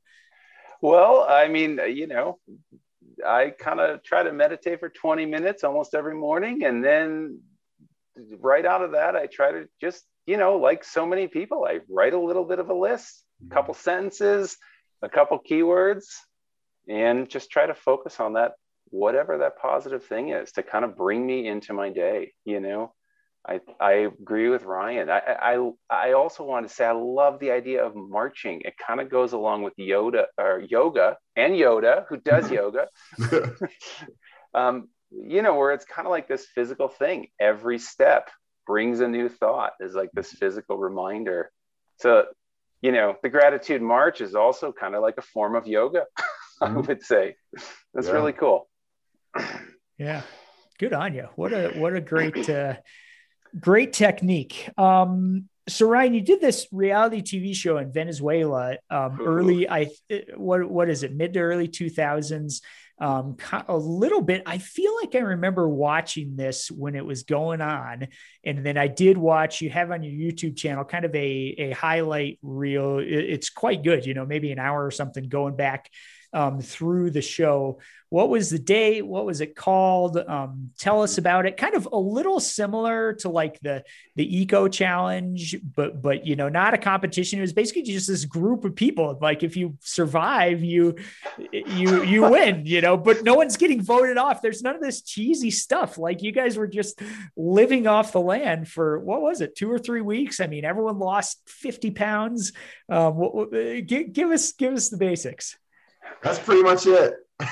Well, I mean, you know, I kind of try to meditate for twenty minutes almost every morning, and then right out of that, I try to just, you know, like so many people, I write a little bit of a list, a couple sentences, a couple keywords, and just try to focus on that, whatever that positive thing is, to kind of bring me into my day. You know, I I agree with Ryan. I I I also want to say I love the idea of marching. It kind of goes along with Yoda or yoga and Yoda, who does yoga. um, you know, where it's kind of like this physical thing. Every step brings a new thought. Is like this physical reminder. So, you know, the gratitude march is also kind of like a form of yoga. I would say that's yeah. really cool. Yeah, good on you. What a what a great uh, great technique. Um, so Ryan, you did this reality T V show in Venezuela um, early. I what what is it? Mid to early two thousands. Um, a little bit. I feel like I remember watching this when it was going on, and then I did watch. You have on your YouTube channel kind of a a highlight reel. It's quite good. You know, maybe an hour or something going back Um, through the show. What was the day? What was it called? Um, tell us about it. Kind of a little similar to like the, the eco challenge, but, but, you know, not a competition. It was basically just this group of people. Like if you survive, you, you, you win, you know, but no one's getting voted off. There's none of this cheesy stuff. Like you guys were just living off the land for, what was it? Two or three weeks. I mean, everyone lost fifty pounds. Um, what, what, give, give us, give us the basics. That's pretty much it.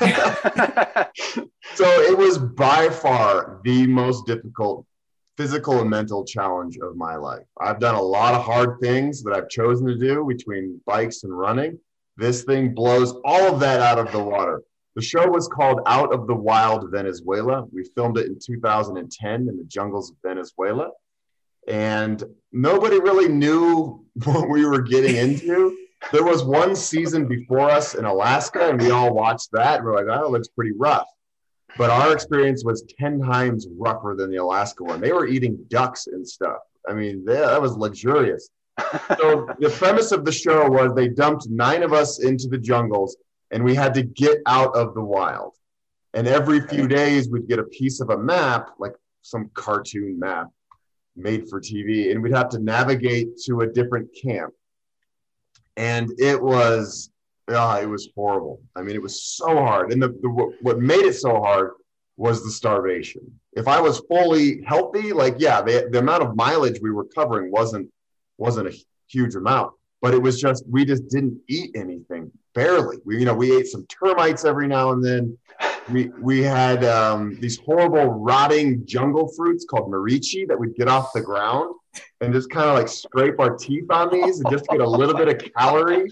So it was by far the most difficult physical and mental challenge of my life. I've done a lot of hard things that I've chosen to do between bikes and running. This thing blows all of that out of the water. The show was called Out of the Wild Venezuela. We filmed it in two thousand ten in the jungles of Venezuela. And nobody really knew what we were getting into. There was one season before us in Alaska, and we all watched that. And we're like, oh, it looks pretty rough. But our experience was ten times rougher than the Alaska one. They were eating ducks and stuff. I mean, they, that was luxurious. So the premise of the show was they dumped nine of us into the jungles, and we had to get out of the wild. And every few days, we'd get a piece of a map, like some cartoon map made for T V, and we'd have to navigate to a different camp. And it was, oh, it was horrible. I mean, it was so hard. And the, the what made it so hard was the starvation. If I was fully healthy, like, yeah, the, the amount of mileage we were covering wasn't, wasn't a huge amount, but it was just, we just didn't eat anything, barely. We, you know, we ate some termites every now and then. We, we had um, these horrible rotting jungle fruits called marichi that would get off the ground and just kind of like scrape our teeth on these and just get a little bit of calorie.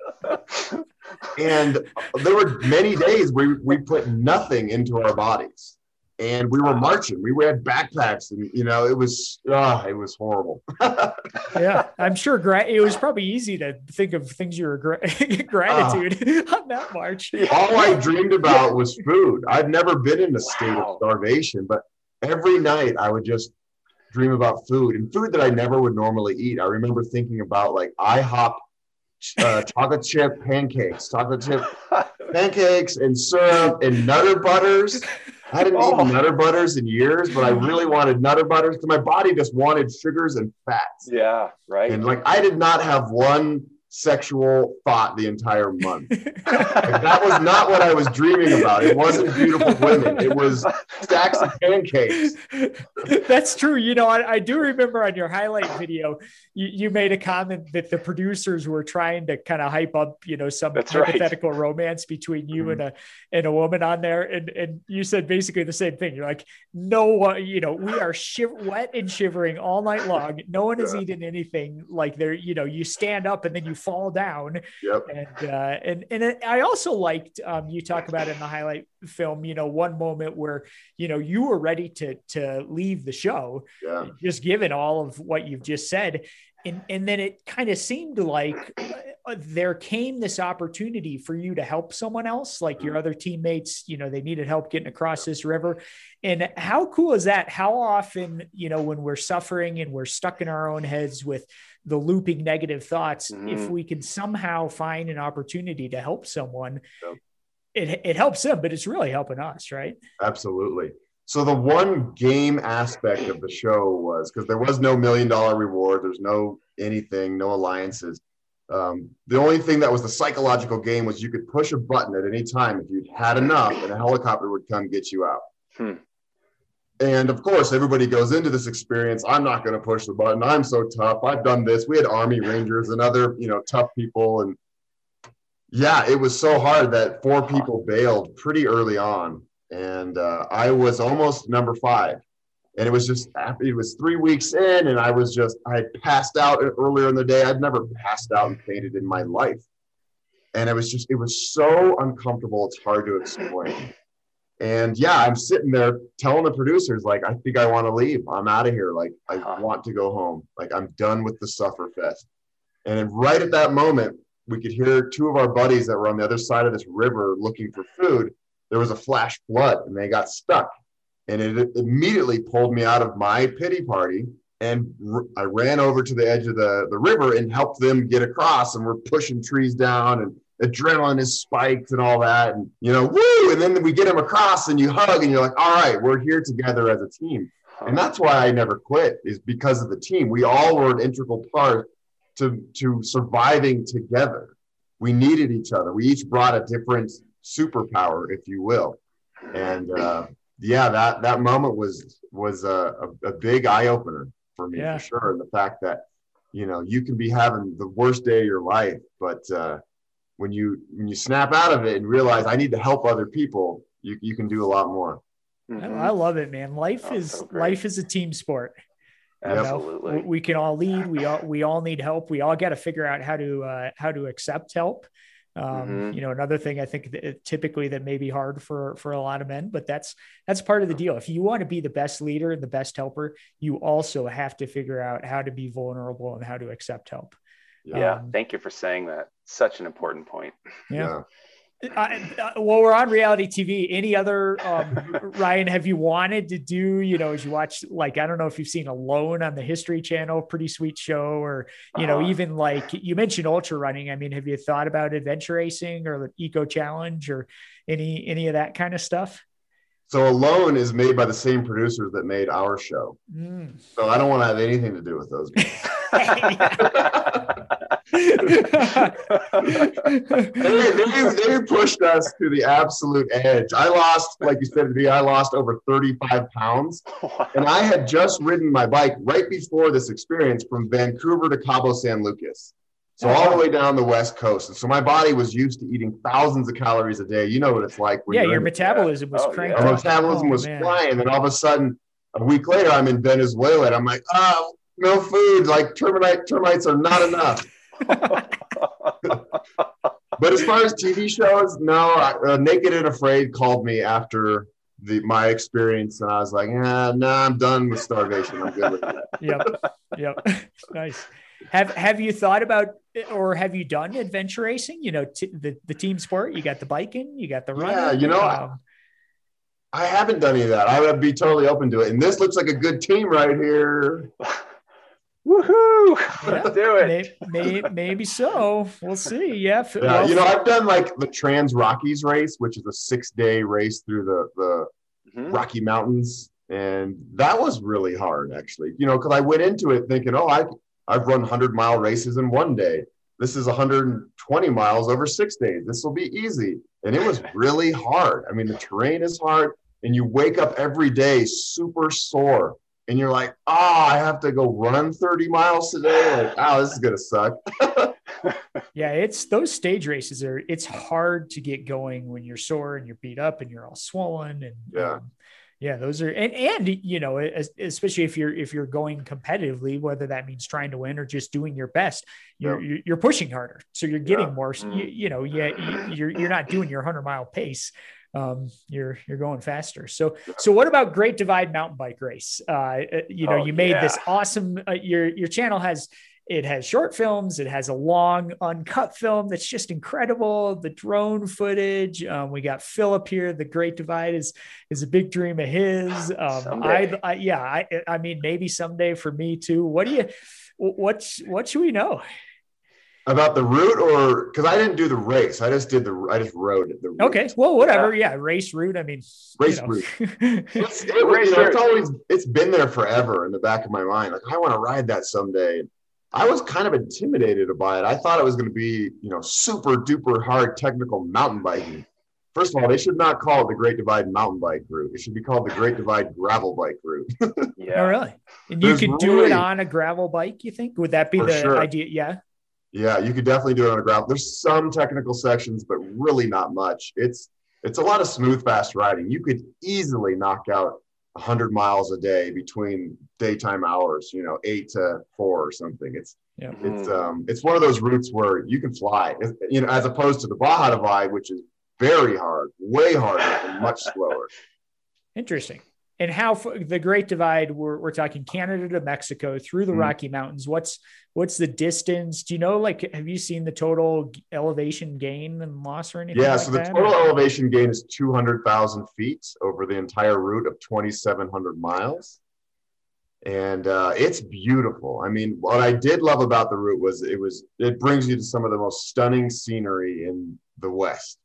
And there were many days where we put nothing into our bodies. And we were marching. We had backpacks, and you know, it was oh, it was horrible. Yeah, I'm sure. Gra- it was probably easy to think of things you were gra- gratitude uh, on that march. All I dreamed about was food. I'd never been in a state wow. of starvation, but every night I would just dream about food and food that I never would normally eat. I remember thinking about like IHOP uh, chocolate chip pancakes, chocolate chip pancakes, and syrup and Nutter Butters. I hadn't oh. eaten Nutter Butters in years, but I really wanted Nutter Butters because my body just wanted sugars and fats. Yeah, right. And like I did not have one sexual thought the entire month. Like, that was not what I was dreaming about. It wasn't beautiful women. It was stacks of pancakes. That's true. You know, I, I do remember on your highlight video, you, you made a comment that the producers were trying to kind of hype up, you know, some That's hypothetical right. romance between you mm-hmm. and a and a woman on there. And and you said basically the same thing. You're like, no one, you know, we are shiv- wet and shivering all night long. No one has yeah. eaten anything like there. You know, you stand up and then you fall down. Yep. And, uh, and, and it, I also liked, um, you talk about it in the highlight film, you know, one moment where, you know, you were ready to, to leave the show, yeah. just given all of what you've just said. And, and then it kind of seemed like uh, there came this opportunity for you to help someone else, like your other teammates, you know, they needed help getting across this river. And how cool is that? How often, you know, when we're suffering and we're stuck in our own heads with the looping negative thoughts, mm-hmm. if we can somehow find an opportunity to help someone, yep. it, it helps them, but it's really helping us, right? Absolutely. So the one game aspect of the show was, because there was no million dollar reward, there's no anything, no alliances. Um, the only thing that was the psychological game was you could push a button at any time if you'd had enough, and a helicopter would come get you out. Hmm. And of course, everybody goes into this experience. I'm not going to push the button. I'm so tough. I've done this. We had Army Rangers and other, you know, tough people. And yeah, it was so hard that four people bailed pretty early on. And uh, I was almost number five. And it was just, it was three weeks in, and I was just, I had passed out earlier in the day. I'd never passed out and fainted in my life. And it was just, it was so uncomfortable. It's hard to explain. And yeah, I'm sitting there telling the producers, like, I think I want to leave. I'm out of here. Like, I want to go home. Like, I'm done with the Sufferfest. And then right at that moment, we could hear two of our buddies that were on the other side of this river looking for food. There was a flash flood, and they got stuck. And it immediately pulled me out of my pity party. And r- I ran over to the edge of the, the river and helped them get across. And we're pushing trees down, and adrenaline is spiked and all that. And, you know, woo! And then we get them across, and you hug, and you're like, all right, we're here together as a team. And that's why I never quit, is because of the team. We all were an integral part to, to surviving together. We needed each other. We each brought a different superpower, if you will. And, uh, yeah, that, that moment was, was a, a, a big eye opener for me, Yeah. for sure. And the fact that, you know, you can be having the worst day of your life, but, uh, when you, when you snap out of it and realize I need to help other people, you, you can do a lot more. I, I love it, man. Life Oh, is, so great. life is a team sport. You know, Absolutely. we, we can all lead. We all, we all need help. We all got to figure out how to, uh, how to accept help. Um, Mhm. you know, another thing I think that typically that may be hard for, for a lot of men, but that's, that's part of the deal. If you want to be the best leader and the best helper, you also have to figure out how to be vulnerable and how to accept help. Yeah. Um, Thank you for saying that. Such an important point. Yeah. I, I, well, we're on reality T V. Any other, um, Ryan, have you wanted to do, you know, as you watch, like, I don't know if you've seen Alone on the History Channel, pretty sweet show, or, you know, Uh-huh. even like you mentioned ultra running. I mean, have you thought about adventure racing or the Eco Challenge or any, any of that kind of stuff? So Alone is made by the same producers that made our show. Mm. So I don't want to have anything to do with those guys. they, they, they pushed us to the absolute edge. I lost, like you said to me, I lost over thirty-five pounds. And I had just ridden my bike right before this experience from Vancouver to Cabo San Lucas. So all the way down the West Coast. And so my body was used to eating thousands of calories a day. You know what it's like. When Yeah, you're your in- metabolism was Oh, yeah. cranked My up. metabolism Oh, was man. flying. And then all of a sudden, a week later, I'm in Venezuela. And I'm like, oh, no food. Like termite, termites are not enough. But as far as T V shows, no. Uh, Naked and Afraid called me after the my experience. And I was like, yeah, no, nah, I'm done with starvation. I'm good with that. Yep. Yep. Nice. Have, have you thought about, or have you done adventure racing? You know, t- the, the team sport, you got the biking, you got the running. Yeah, you know, um, I haven't done any of that. I would be totally open to it. And this looks like a good team right here. Woohoo! Let's do it. May, may, maybe so. We'll see. Yeah. f- Yeah, well, you know, I've done like the Trans Rockies race, which is a six-day race through the, the Mhm. Rocky Mountains. And that was really hard, actually. You know, because I went into it thinking, oh, I, I've run hundred-mile races in one day. This is one hundred twenty miles over six days. This will be easy. And it was really hard. I mean, the terrain is hard. And you wake up every day super sore. And you're like, oh, I have to go run thirty miles today. Like, oh, this is going to suck. yeah, it's those stage races are, it's hard to get going when you're sore and you're beat up and you're all swollen. And Yeah. um, yeah, those are, and, and, you know, es- especially if you're, if you're going competitively, whether that means trying to win or just doing your best, you're, Yeah. you're, you're pushing harder. So you're getting Yeah. more, Mm. you, you know, yeah, you- you're, you're not doing your hundred mile pace. Um, you're, you're going faster. So, so what about Great Divide Mountain Bike Race? Uh, uh, you know, Oh, you made yeah. this awesome, uh, your, your channel has, it has short films. It has a long uncut film that's just incredible. The drone footage. Um, we got Philip here. The Great Divide is is a big dream of his. Um, I, Someday. I, yeah, I, I mean, maybe someday for me too. What do you, what, what should we know? About the route, or because I didn't do the race, I just did the I just rode the route. Okay, well, whatever. Yeah, yeah, race route. I mean, race you know. route. It's, it, you know, it's always it's been there forever in the back of my mind. Like I want to ride that someday. I was kind of intimidated by it. I thought it was going to be, you know, super duper hard technical mountain biking. First of all, they should not call it the Great Divide mountain bike route. It should be called the Great Divide gravel bike route. Yeah, oh, really? And you There's could do really, it on a gravel bike. You think? Would that be the sure. idea? Yeah. Yeah, you could definitely do it on a gravel. There's some technical sections, but really not much. It's it's a lot of smooth, fast riding. You could easily knock out one hundred miles a day between daytime hours, you know, eight to four or something. It's yeah. it's um it's one of those routes where you can fly, you know, as opposed to the Baja Divide, which is very hard, way harder and much slower. Interesting. And how the Great Divide, we're, we're talking Canada to Mexico through the mm-hmm. Rocky Mountains. What's, what's the distance? Do you know, like, have you seen the total elevation gain and loss or anything? Yeah. Like so the that, total or? elevation gain is two hundred thousand feet over the entire route of twenty-seven hundred miles. And uh, it's beautiful. I mean, what I did love about the route was it was, it brings you to some of the most stunning scenery in the West.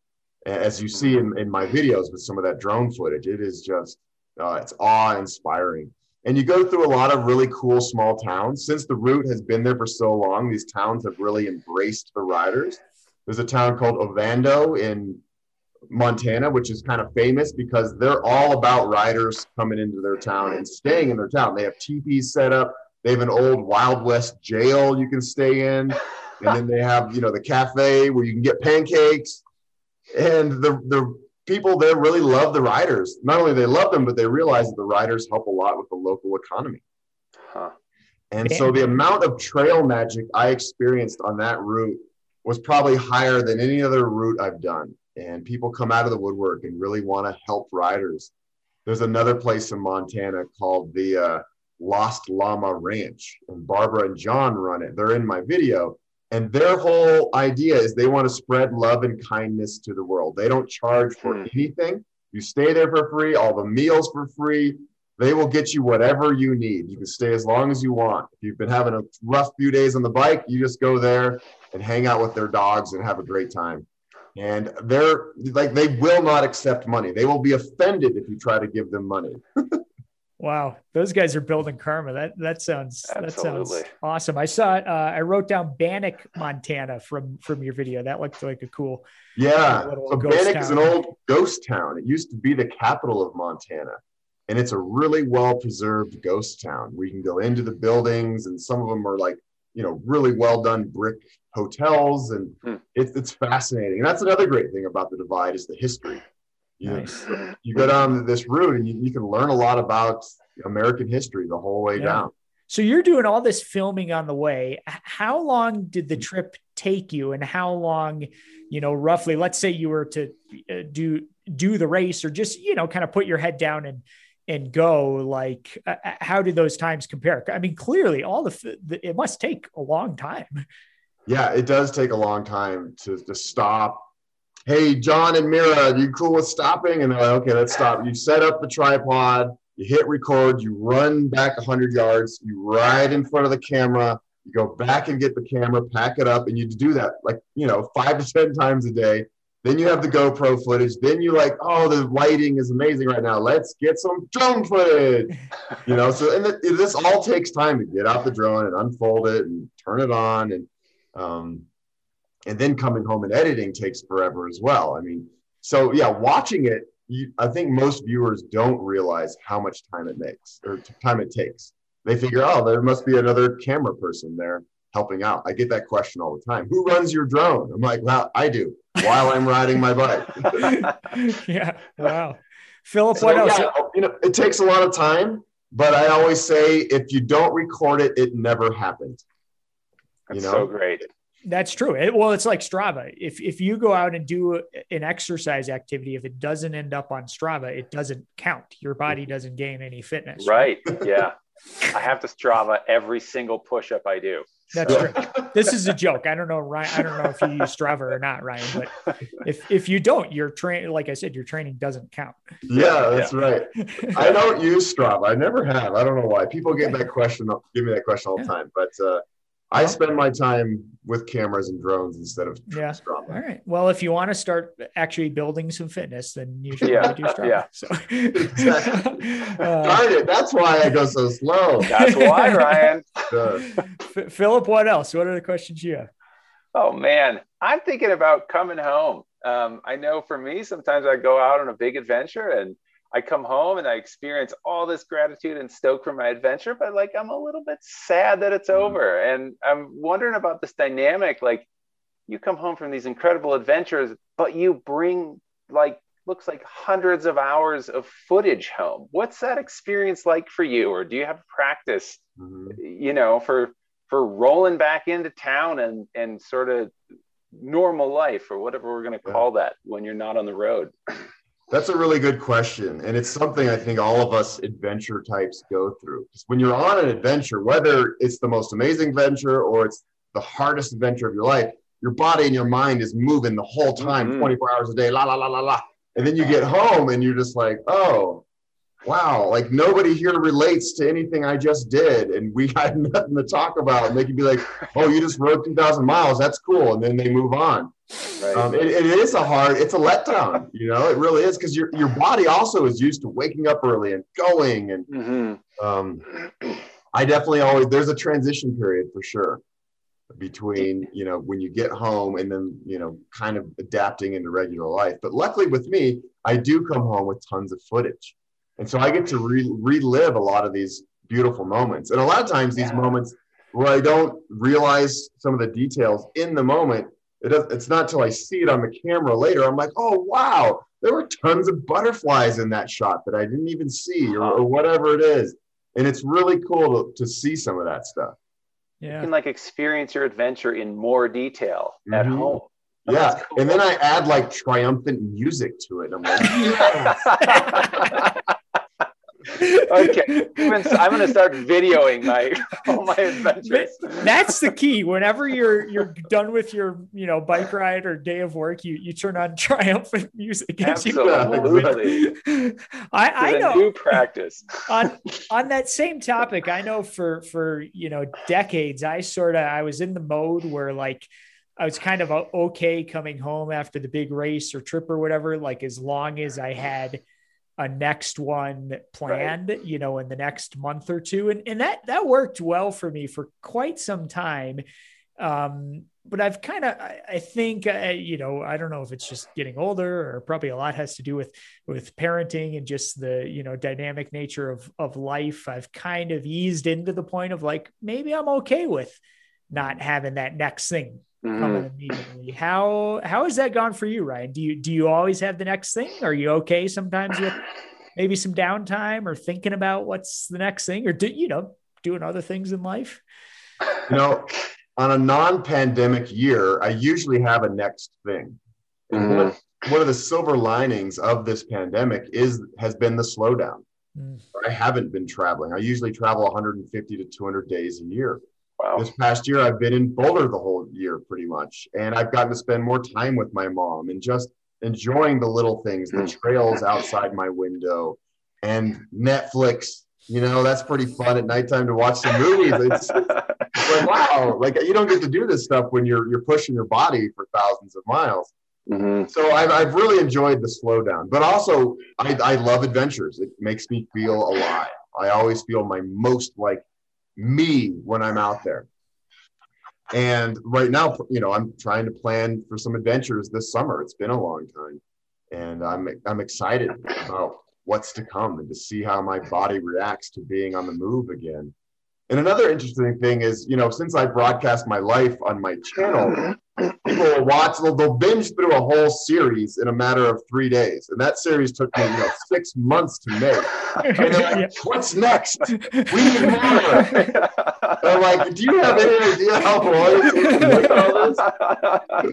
As you see in, in my videos with some of that drone footage, it is just, Uh, it's awe-inspiring. And you go through a lot of really cool small towns. Since the route has been there for so long, these towns have really embraced the riders. There's a town called Ovando in Montana, which is kind of famous because they're all about riders coming into their town and staying in their town. They have teepees set up. They have an old Wild West jail you can stay in. And then they have, you know, the cafe where you can get pancakes. And the the people there really love the riders. Not only they love them, but they realize that the riders help a lot with the local economy. Huh. And so the amount of trail magic I experienced on that route was probably higher than any other route I've done. And people come out of the woodwork and really want to help riders. There's another place in Montana called the uh, Lost Llama Ranch, and Barbara and John run it. They're in my video. And their whole idea is they want to spread love and kindness to the world. They don't charge for mm. anything. You stay there for free, all the meals for free. They will get you whatever you need. You can stay as long as you want. If you've been having a rough few days on the bike, you just go there and hang out with their dogs and have a great time. And they're like, they will not accept money. They will be offended if you try to give them money. Wow, those guys are building karma. That that sounds Absolutely. that sounds awesome. I saw it. Uh, I wrote down Bannock, Montana, from from your video. That looked like a cool. Yeah, uh, so Bannock is an old ghost town. It used to be the capital of Montana, and it's a really well preserved ghost town where you can go into the buildings, and some of them are like, you know, really well done brick hotels, and hmm. it's it's fascinating. And that's another great thing about the Divide is the history. You, nice. you go down this route and you, you can learn a lot about American history the whole way yeah. down. So you're doing all this filming on the way. How long did the trip take you, and how long, you know, roughly, let's say you were to uh, do, do the race or just, you know, kind of put your head down and, and go, like, uh, how did those times compare? I mean, clearly all the, the, it must take a long time. Yeah, it does take a long time to, to stop. Hey, John and Mira, you cool with stopping? And they're like, okay, let's stop. You set up the tripod, you hit record, you run back one hundred yards, you ride in front of the camera, you go back and get the camera, pack it up, and you do that like, you know, five to ten times a day. Then you have the GoPro footage. Then you're like, oh, the lighting is amazing right now. Let's get some drone footage. You know, so and the, this all takes time to get out the drone and unfold it and turn it on. And um, and then coming home and editing takes forever as well. I mean, so yeah, watching it, you, I think most viewers don't realize how much time it makes or time it takes. They figure, oh, there must be another camera person there helping out. I get that question all the time. Who runs your drone? I'm like, well, I do while I'm riding my bike. Yeah. Wow. Philip, so, what else? Yeah, you know, it takes a lot of time, but I always say, if you don't record it, it never happened. That's you know? So great. That's true. It, well, it's like Strava. If if you go out and do an exercise activity, if it doesn't end up on Strava, it doesn't count. Your body doesn't gain any fitness. Right. Yeah. I have to Strava every single push-up I do. That's so. true. This is a joke. I don't know, Ryan. I don't know if you use Strava or not, Ryan, but if, if you don't, your train, like I said, your training doesn't count. Yeah, that's yeah. right. I don't use Strava. I never have. I don't know why. People get that question, give me that question all the time, but uh, I spend my time with cameras and drones instead of yeah. Strava. All right. Well, if you want to start actually building some fitness, then you should yeah. do Strava. Yeah. So, uh, Darn it. That's why I go so slow. That's why, Ryan. Uh, F- Philip, what else? What are the questions you have? Oh, man. I'm thinking about coming home. Um, I know for me, sometimes I go out on a big adventure and I come home and I experience all this gratitude and stoke for my adventure, but like I'm a little bit sad that it's over. And I'm wondering about this dynamic. Like you come home from these incredible adventures, but you bring like looks like hundreds of hours of footage home. What's that experience like for you? Or do you have practice, mm-hmm. you know, for for rolling back into town and and sort of normal life or whatever we're going to call yeah. that when you're not on the road? That's a really good question. And it's something I think all of us adventure types go through. Because when you're on an adventure, whether it's the most amazing adventure or it's the hardest adventure of your life, your body and your mind is moving the whole time, mm-hmm. twenty-four hours a day, la, la, la, la, la. And then you get home and you're just like, oh, wow, like nobody here relates to anything I just did. And we had nothing to talk about. And they can be like, oh, you just rode two thousand miles. That's cool. And then they move on. Right. Um, it, it is a hard, it's a letdown, you know, it really is. Because your, your body also is used to waking up early and going. And mm-hmm. um, I definitely always, there's a transition period for sure between, you know, when you get home and then, you know, kind of adapting into regular life. But luckily with me, I do come home with tons of footage. And so I get to re- relive a lot of these beautiful moments. And a lot of times these yeah. moments where I don't realize some of the details in the moment, it does, it's not till I see it on the camera later, I'm like, oh, wow, there were tons of butterflies in that shot that I didn't even see or, or whatever it is. And it's really cool to, to see some of that stuff. Yeah. You can like experience your adventure in more detail mm-hmm. at home. Oh, yeah. Cool. And then I add like triumphant music to it. I'm like, yes. Okay, I'm going to start videoing my all my adventures. That's the key. Whenever you're you're done with your you know bike ride or day of work, you you turn on triumphant music. Absolutely. I, I know. New practice on on that same topic. I know for for you know decades, I sort of I was in the mode where like I was kind of okay coming home after the big race or trip or whatever. Like as long as I had a next one planned, right. you know, in the next month or two. And, and that, that worked well for me for quite some time. Um, but I've kind of, I, I think, uh, you know, I don't know if it's just getting older or probably a lot has to do with, with parenting and just the, you know, dynamic nature of, of life. I've kind of eased into the point of like, maybe I'm okay with not having that next thing coming immediately. How how has that gone for you, Ryan? Do you do you always have the next thing? Are you okay sometimes with maybe some downtime or thinking about what's the next thing, or do you know doing other things in life? You know, on a non-pandemic year, I usually have a next thing. And mm-hmm. one, one of the silver linings of this pandemic is has been the slowdown. Mm. I haven't been traveling. I usually travel one hundred fifty to two hundred days a year. Wow. This past year, I've been in Boulder the whole year pretty much. And I've gotten to spend more time with my mom and just enjoying the little things, the trails outside my window and Netflix. You know, that's pretty fun at nighttime to watch some movies. It's, it's like, wow, like you don't get to do this stuff when you're you're pushing your body for thousands of miles. Mm-hmm. So I've, I've really enjoyed the slowdown. But also, I, I love adventures. It makes me feel alive. I always feel my most like me when I'm out there. And right now, you know, I'm trying to plan for some adventures this summer. It's been a long time. And I'm I'm excited about what's to come and to see how my body reacts to being on the move again. And another interesting thing is, you know, since I broadcast my life on my channel, people will watch, they'll, they'll binge through a whole series in a matter of three days. And that series took me, you know, six months to make. And they're like, what's next? We need more. I'm like, do you have any idea how long it takes to make all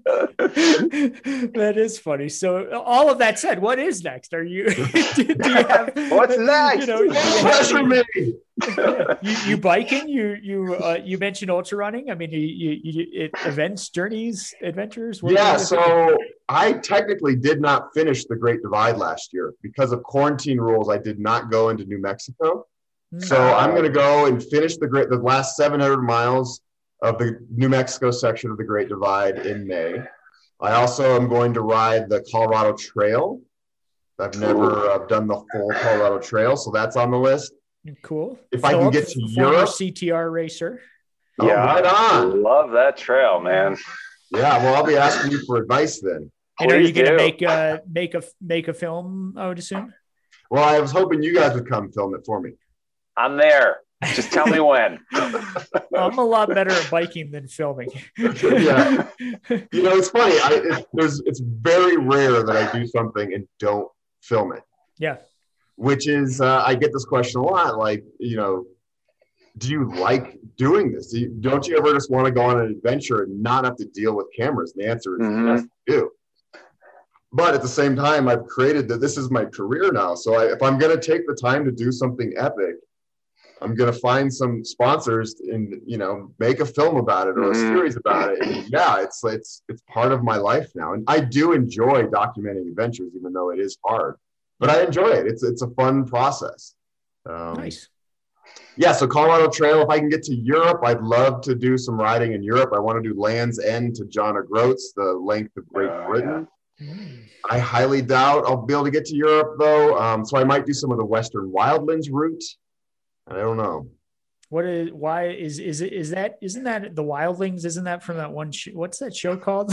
this? That is funny. So all of that said, what is next? Are you, do, do you have, what's next? You know, pressure me. you, you biking, you, you, uh, you mentioned ultra running. I mean, you, you, you it, events, journeys, adventures. Yeah. So I technically did not finish the Great Divide last year because of quarantine rules. I did not go into New Mexico. So I'm going to go and finish the great, the last seven hundred miles of the New Mexico section of the Great Divide in May. I also am going to ride the Colorado Trail. I've never uh, done the full Colorado Trail, so that's on the list. Cool. If I can get to former Europe, C T R racer. Oh, Yeah, right on. Love that trail, man. Yeah, well, I'll be asking you for advice then. And are you going to do. make a make a make a film? I would assume. Well, I was hoping you guys would come film it for me. I'm there. Just tell me when. I'm a lot better at biking than filming. Yeah. You know, it's funny. I, it, there's, it's very rare that I do something and don't film it. Yeah. Which is, uh, I get this question a lot. Like, you know, do you like doing this? Do you, don't you ever just want to go on an adventure and not have to deal with cameras? And the answer is Mm-hmm. yes, I do. But at the same time, I've created that this is my career now. So I, if I'm going to take the time to do something epic, I'm going to find some sponsors and, you know, make a film about it or a Mhm. series about it. And yeah, it's, it's, it's part of my life now. And I do enjoy documenting adventures, even though it is hard, but I enjoy it. It's, it's a fun process. Um, Nice. Yeah. So Colorado Trail, if I can get to Europe, I'd love to do some riding in Europe. I want to do Land's End to John O'Groats, the length of Great Oh, Britain. Mm. I highly doubt I'll be able to get to Europe though. Um, so I might do some of the Western Wildlands route. I don't know. What is why is is it is that isn't that the Wildlings? Isn't that from that one? Sh- what's that show called?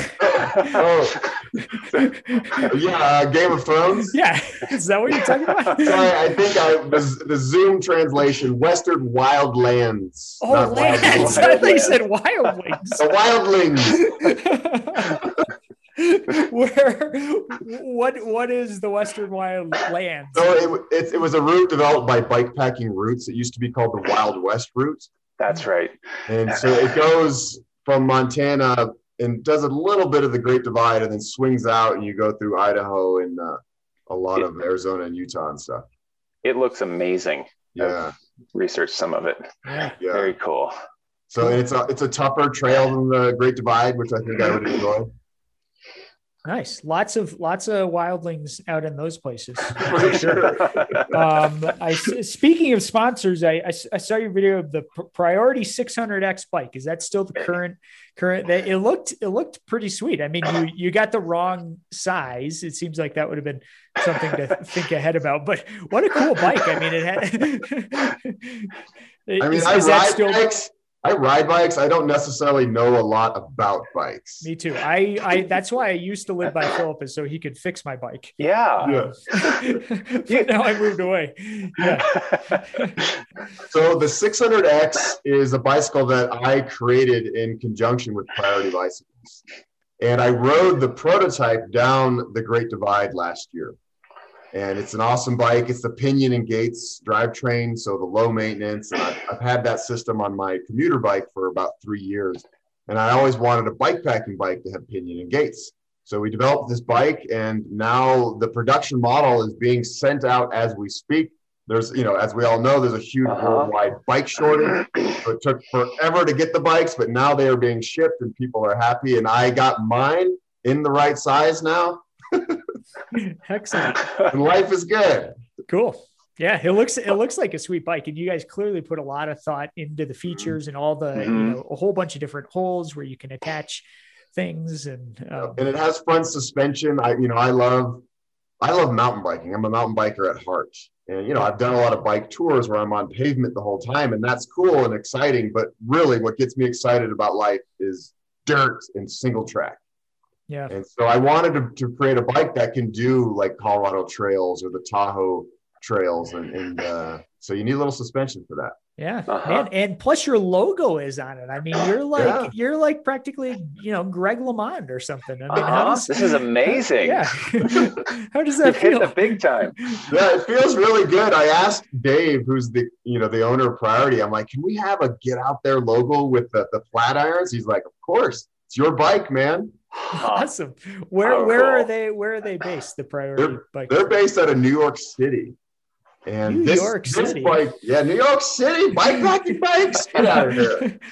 Oh, yeah, uh, Game of Thrones. Yeah, is that what you're talking about? Sorry, I think I the, the Zoom translation: Western Wildlands. Oh, not lands! Wildlands. I thought you said Wildlings. The Wildlings. Where? What? What is the Western Wildlands? So it, it, it was a route developed by Bikepacking Routes. It used to be called the Wild West route, That's right. and so it goes from Montana and does a little bit of the Great Divide, and then swings out, and you go through Idaho and uh, a lot of Arizona and Utah and stuff. It looks amazing. Yeah, I've researched some of it. Yeah. yeah. Very cool. So it's a it's a tougher trail than the Great Divide, which I think I would enjoy. Nice. Lots of lots of wildlings out in those places. For sure. um, I speaking of sponsors, I, I, I saw your video of the Priority six hundred X bike. Is that still the current current? That it looked it looked pretty sweet. I mean, you you got the wrong size. It seems like that would have been something to think ahead about. But what a cool bike! I mean, it had. I mean, is, I is that ride still? bikes. I ride bikes. I don't necessarily know a lot about bikes. Me too. I, I that's why I used to live by Philip, is so he could fix my bike. Yeah. Yeah. But now I moved away. Yeah. So the six hundred X is a bicycle that I created in conjunction with Priority Bicycles. And I rode the prototype down the Great Divide last year. And it's an awesome bike. It's the pinion and gates drivetrain, so the low maintenance. And I've, I've had that system on my commuter bike for about three years. And I always wanted a bikepacking bike to have pinion and gates. So we developed this bike, and now the production model is being sent out as we speak. There's, you know, as we all know, there's a huge Uh-huh. worldwide bike shortage. So it took forever to get the bikes, but now they are being shipped and people are happy. And I got mine in the right size now. Excellent. And life is good. Cool. Yeah, it looks it looks like a sweet bike, and you guys clearly put a lot of thought into the features and all the Mhm. you know a whole bunch of different holes where you can attach things and um, And it has front suspension. I, you know, I love, I love mountain biking. I'm a mountain biker at heart. And, you know, I've done a lot of bike tours where I'm on pavement the whole time, and that's cool and exciting. But really what gets me excited about life is dirt and single track. yeah. And so I wanted to, to create a bike that can do like Colorado trails or the Tahoe trails. And, and uh, so you need a little suspension for that. Yeah, Uh-huh. man, and plus your logo is on it. I mean, you're like Yeah. you're like practically, you know, Greg LeMond or something. I mean, how Uh-huh. does, This is amazing. Yeah, how does You that hit feel? the big time. Yeah, it feels really good. I asked Dave, who's the, you know, the owner of Priority. I'm like, can we have a get out there logo with the, the flat irons? He's like, of course, it's your bike, man. Awesome. Where Oh, where are cool. they? Where are they based? The Priority bike. They're based out of New York City. And New this, York this City. bike, yeah, New York City, bikepacking bikes, get out of here.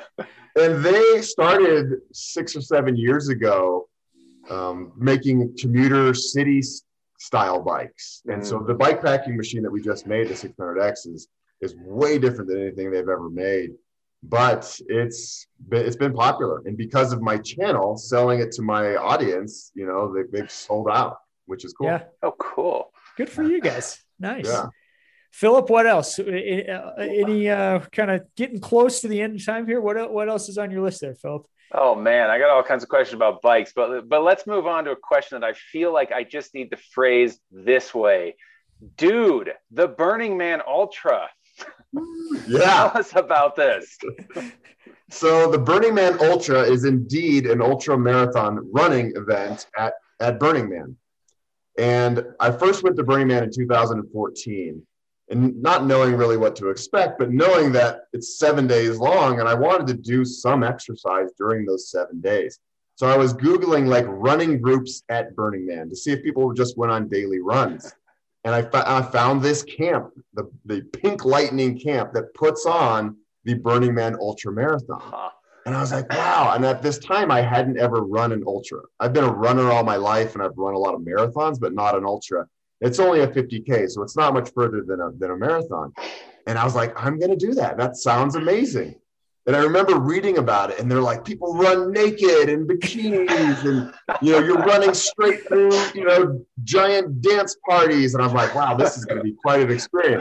And they started six or seven years ago um, making commuter city s- style bikes. And so the bikepacking machine that we just made, the six hundred X, is, is way different than anything they've ever made. but it's been, it's been popular. And because of my channel, selling it to my audience, you know, they, they've sold out, which is cool. Yeah. Oh, cool. Good for you guys. Nice. Yeah. Philip, what else? Any uh, kind of getting close to the end of time here? What, what else is on your list there, Philip? Oh man, I got all kinds of questions about bikes, but but let's move on to a question that I feel like I just need to phrase this way. Dude, the Burning Man Ultra. Yeah. Tell us about this. So the Burning Man Ultra is indeed an ultra marathon running event at, at Burning Man. And I first went to Burning Man in two thousand fourteen. And not knowing really what to expect, but knowing that it's seven days long and I wanted to do some exercise during those seven days. So I was Googling like running groups at Burning Man to see if people just went on daily runs. And I, I found this camp, the, the Pink Lightning camp that puts on the Burning Man Ultra Marathon. Huh. And I was like, wow. And at this time, I hadn't ever run an ultra. I've been a runner all my life and I've run a lot of marathons, but not an ultra. It's only a fifty K, so it's not much further than a, than a marathon. And I was like, I'm going to do that. That sounds amazing. And I remember reading about it, and they're like, people run naked in bikinis, and, you know, you're running straight through, you know, giant dance parties. And I'm like, wow, this is going to be quite an experience.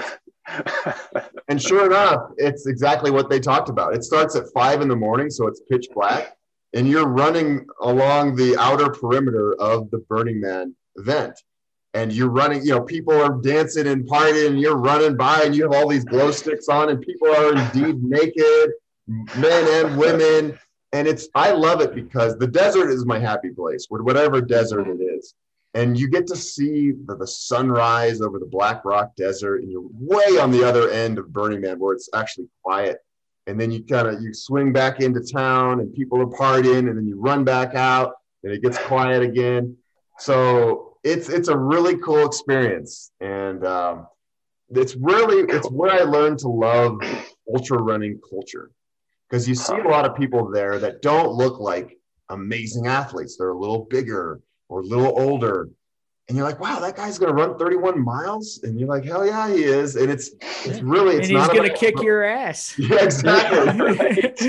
And sure enough, it's exactly what they talked about. It starts at five in the morning, so it's pitch black, and you're running along the outer perimeter of the Burning Man event. And you're running, you know, people are dancing and partying, and you're running by, and you have all these glow sticks on, and people are indeed naked, men and women. And it's, I love it because the desert is my happy place, whatever desert it is. And you get to see the, the sunrise over the Black Rock Desert, and you're way on the other end of Burning Man where it's actually quiet. And then you kind of, you swing back into town and people are partying, and then you run back out and it gets quiet again. So It's it's a really cool experience, and um, it's really it's where I learned to love ultra running culture, because you see a lot of people there that don't look like amazing athletes. They're a little bigger or a little older, and you're like, wow, that guy's going to run thirty-one miles, and you're like, hell yeah, he is. And it's it's really it's and he's not going to about, kick your ass. Yeah, exactly.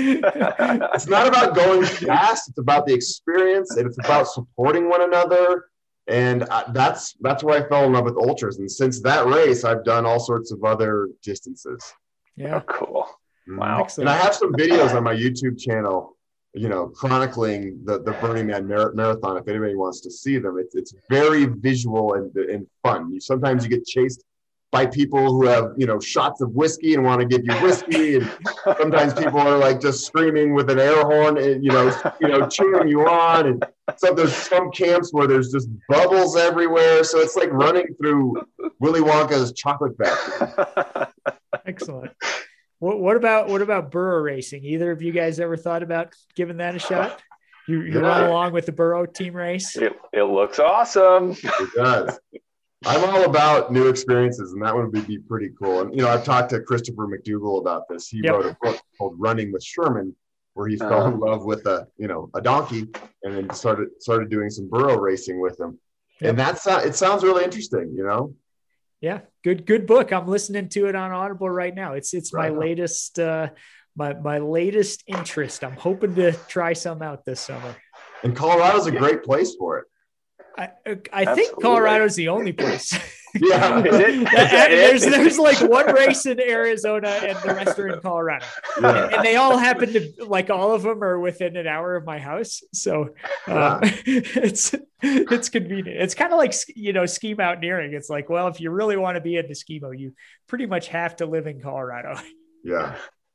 It's not about going fast. It's about the experience, and it's about supporting one another. And I, that's that's where I fell in love with ultras. And since that race, I've done all sorts of other distances. Yeah, oh, cool. Wow. Excellent. And I have some videos on my YouTube channel, you know, chronicling the, the Burning Man Mar- Marathon. If anybody wants to see them, it's it's very visual and, and fun. You, sometimes you get chased by people who have, you know, shots of whiskey and want to give you whiskey. And sometimes people are like just screaming with an air horn and, you know, you know, cheering you on. And so there's some camps where there's just bubbles everywhere. So it's like running through Willy Wonka's chocolate factory. Excellent. What, what about, what about burro racing? Either of you guys ever thought about giving that a shot? You, you Yeah. run along with the burro team race? It, it looks awesome. It does. I'm all about new experiences, and that would be, be pretty cool. And, you know, I've talked to Christopher McDougall about this. He Yep. wrote a book called Running with Sherman, where he fell Uh-huh. in love with a, you know, a donkey, and then started started doing some burro racing with him. Yep. And that's, uh, it sounds really interesting, you know? Yeah. Good, good book. I'm listening to it on Audible right now. It's, it's my Right on. latest, uh, my, my latest interest. I'm hoping to try some out this summer. And Colorado's a great place for it. I, I think Absolutely. Colorado's the only place. Yeah. Is it? Is And it? there's there's like one race in Arizona and the rest are in Colorado, Yeah. and they all happen to, like, all of them are within an hour of my house, so um, it's it's convenient. It's kind of like, you know, ski mountaineering. It's like, well, if you really want to be into skimo, you pretty much have to live in Colorado. Yeah.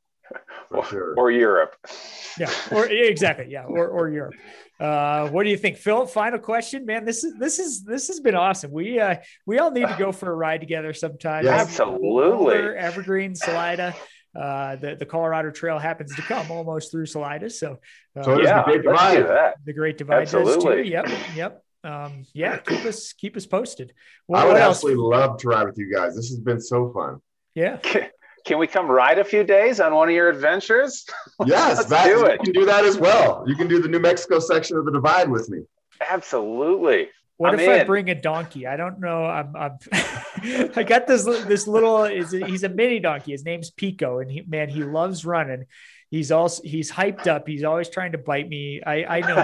For Or, sure. or Europe. Yeah, or exactly, yeah, or or Europe. Uh, what do you think, Phil? Final question, man. This is this is this has been awesome. We uh we all need to go for a ride together sometime. Yes. Absolutely. Boulder, Evergreen, Salida. Uh, the the Colorado Trail happens to come almost through Salida, so uh, So does Yeah, the Great let's do Divide. that. the Great Divide does too. Absolutely. Yep, yep. Um, yeah, keep us keep us posted. Well, I would what else? absolutely love to ride with you guys. This has been so fun. Yeah, Can, can we come ride a few days on one of your adventures? Yes, Let's that, do you it. can do that as well. You can do the New Mexico section of the Divide with me. Absolutely. what I'm if I in. bring a donkey? I don't know. I'm, I'm I got this this little. Is he's a mini donkey. His name's Pico, and he man he loves running. He's also, he's hyped up. He's always trying to bite me. I, I know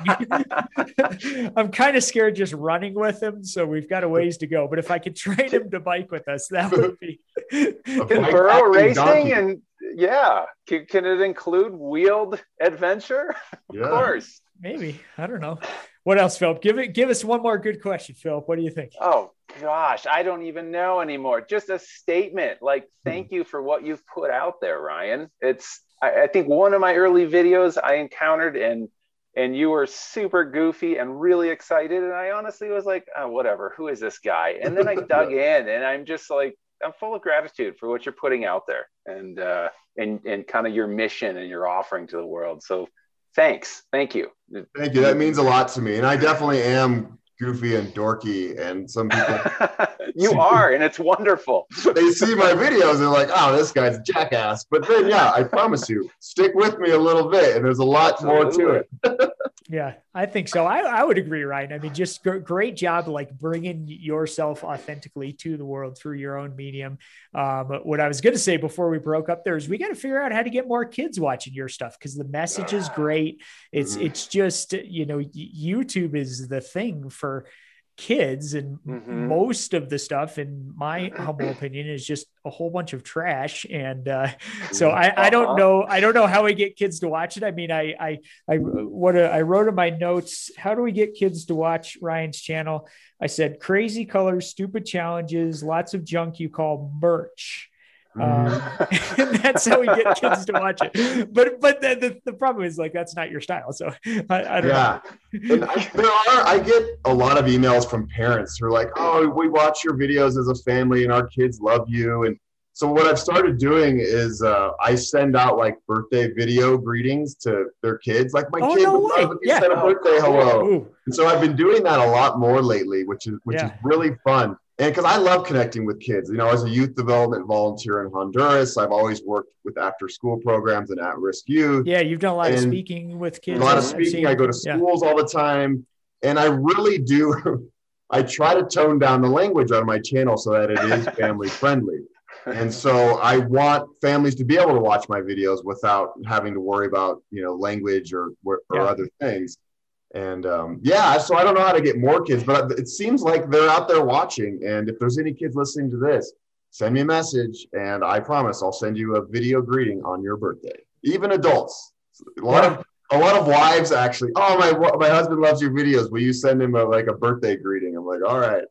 nothing. I'm kind of scared just running with him. So we've got a ways to go, but if I could train him to bike with us, that would be. Can burro racing donkey. and yeah. Can, can it include wheeled adventure? Yeah. Of course. Maybe. I don't know. What else, Philip? Give it, give us one more good question, Philip. What do you think? Oh gosh, I don't even know anymore. Just a statement. Like, thank you for what you've put out there, Ryan. It's, I, I think one of my early videos I encountered and, and you were super goofy and really excited. And I honestly was like, oh, whatever, who is this guy? And then I dug in and I'm just like, I'm full of gratitude for what you're putting out there and, uh, and, and kind of your mission and your offering to the world. So thanks. Thank you. Thank you. That means a lot to me. And I definitely am goofy and dorky, and some people you are, and it's wonderful. They see my videos and they're like, oh, this guy's a jackass. But then, yeah, I promise you, stick with me a little bit, and there's a lot Absolutely. more to it. Yeah, I think so. I, I would agree, Ryan. I mean, just g- great job, like bringing yourself authentically to the world through your own medium. Um, what I was going to say before we broke up there is we got to figure out how to get more kids watching your stuff, because the message is great. It's mm-hmm. it's just, you know, YouTube is the thing for kids, and mm-hmm. most of the stuff, in my humble opinion, is just a whole bunch of trash. And uh, so I, I don't know, I don't know how we get kids to watch it. I mean, I, I, I, what a, I wrote in my notes, how do we get kids to watch Ryan's channel? I said, crazy colors, stupid challenges, lots of junk you call merch. Um, and that's how we get kids to watch it. But but the, the, the problem is, like, that's not your style. So I, I don't yeah. know. And I, there are, I get a lot of emails from parents who are like, oh, we watch your videos as a family and our kids love you. And so what I've started doing is uh, I send out like birthday video greetings to their kids. Like my oh, kid no would way. love if you Yeah. send a birthday hello. Ooh. And so I've been doing that a lot more lately, which is which Yeah. is really fun. And because I love connecting with kids, you know, as a youth development volunteer in Honduras, I've always worked with after school programs and at-risk youth. Yeah, you've done a lot and of speaking with kids. A lot of I've speaking. seen- I go to yeah. schools all the time. And I really do, I try to tone down the language on my channel so that it is family friendly. And so I want families to be able to watch my videos without having to worry about, you know, language or, or Yeah. other things. And um, yeah, so I don't know how to get more kids, but it seems like they're out there watching. And if there's any kids listening to this, send me a message, and I promise I'll send you a video greeting on your birthday. Even adults, a lot Yeah. of a lot of wives actually. Oh, my my husband loves your videos. Will you send him a, like a birthday greeting? I'm like, all right.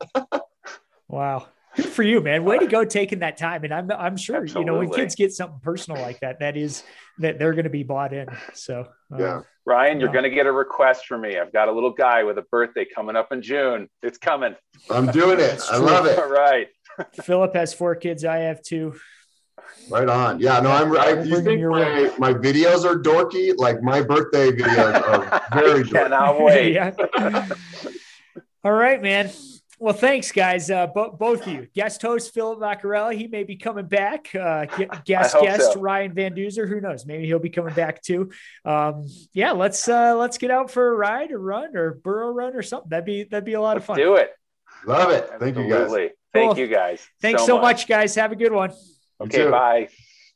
Wow. Good for you, man. Way to go taking that time. And I'm I'm sure, Absolutely. you know, when kids get something personal like that, that is that they're going to be bought in. So um, Yeah. Ryan, you're Wow. going to get a request from me. I've got a little guy with a birthday coming up in June. It's coming. I'm doing it. That's I true. love it. All right. Philip has four kids. I have two. Right on. Yeah, no, I'm I, We'll you bring think your my, my videos are dorky? Like my birthday videos are very I dorky. cannot wait. Yeah. All right, man. Well, thanks, guys. Uh, bo- both of you. Guest host Philip Vaccarella, he may be coming back. Uh, gu- guest hope guest so. Ryan Van Duzer, who knows? Maybe he'll be coming back too. Um, yeah, let's uh, let's get out for a ride, or run, or burro run, or something. That'd be that'd be a lot of fun. Do it. Love it. Thank you guys. Absolutely. Thank Cool. you guys. Thanks so much, guys. Have a good one. You Okay, too. bye.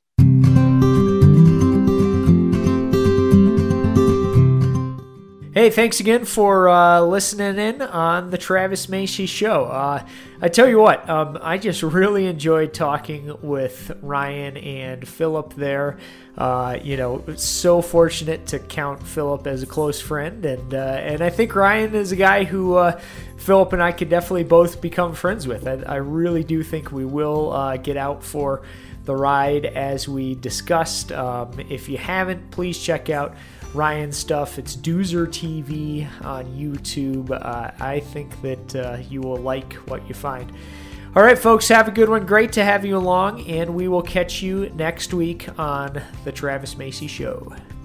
Hey, thanks again for uh, listening in on the Travis Macy Show. Uh, I tell you what, um, I just really enjoyed talking with Ryan and Philip there. Uh, you know, so fortunate to count Philip as a close friend, and uh, and I think Ryan is a guy who uh, Philip and I could definitely both become friends with. I, I really do think we will uh, get out for the ride as we discussed. Um, if you haven't, please check out Ryan's stuff. It's Duzer T V on YouTube. Uh, I think that uh, you will like what you find. All right, folks, have a good one. Great to have you along, and we will catch you next week on The Travis Macy Show.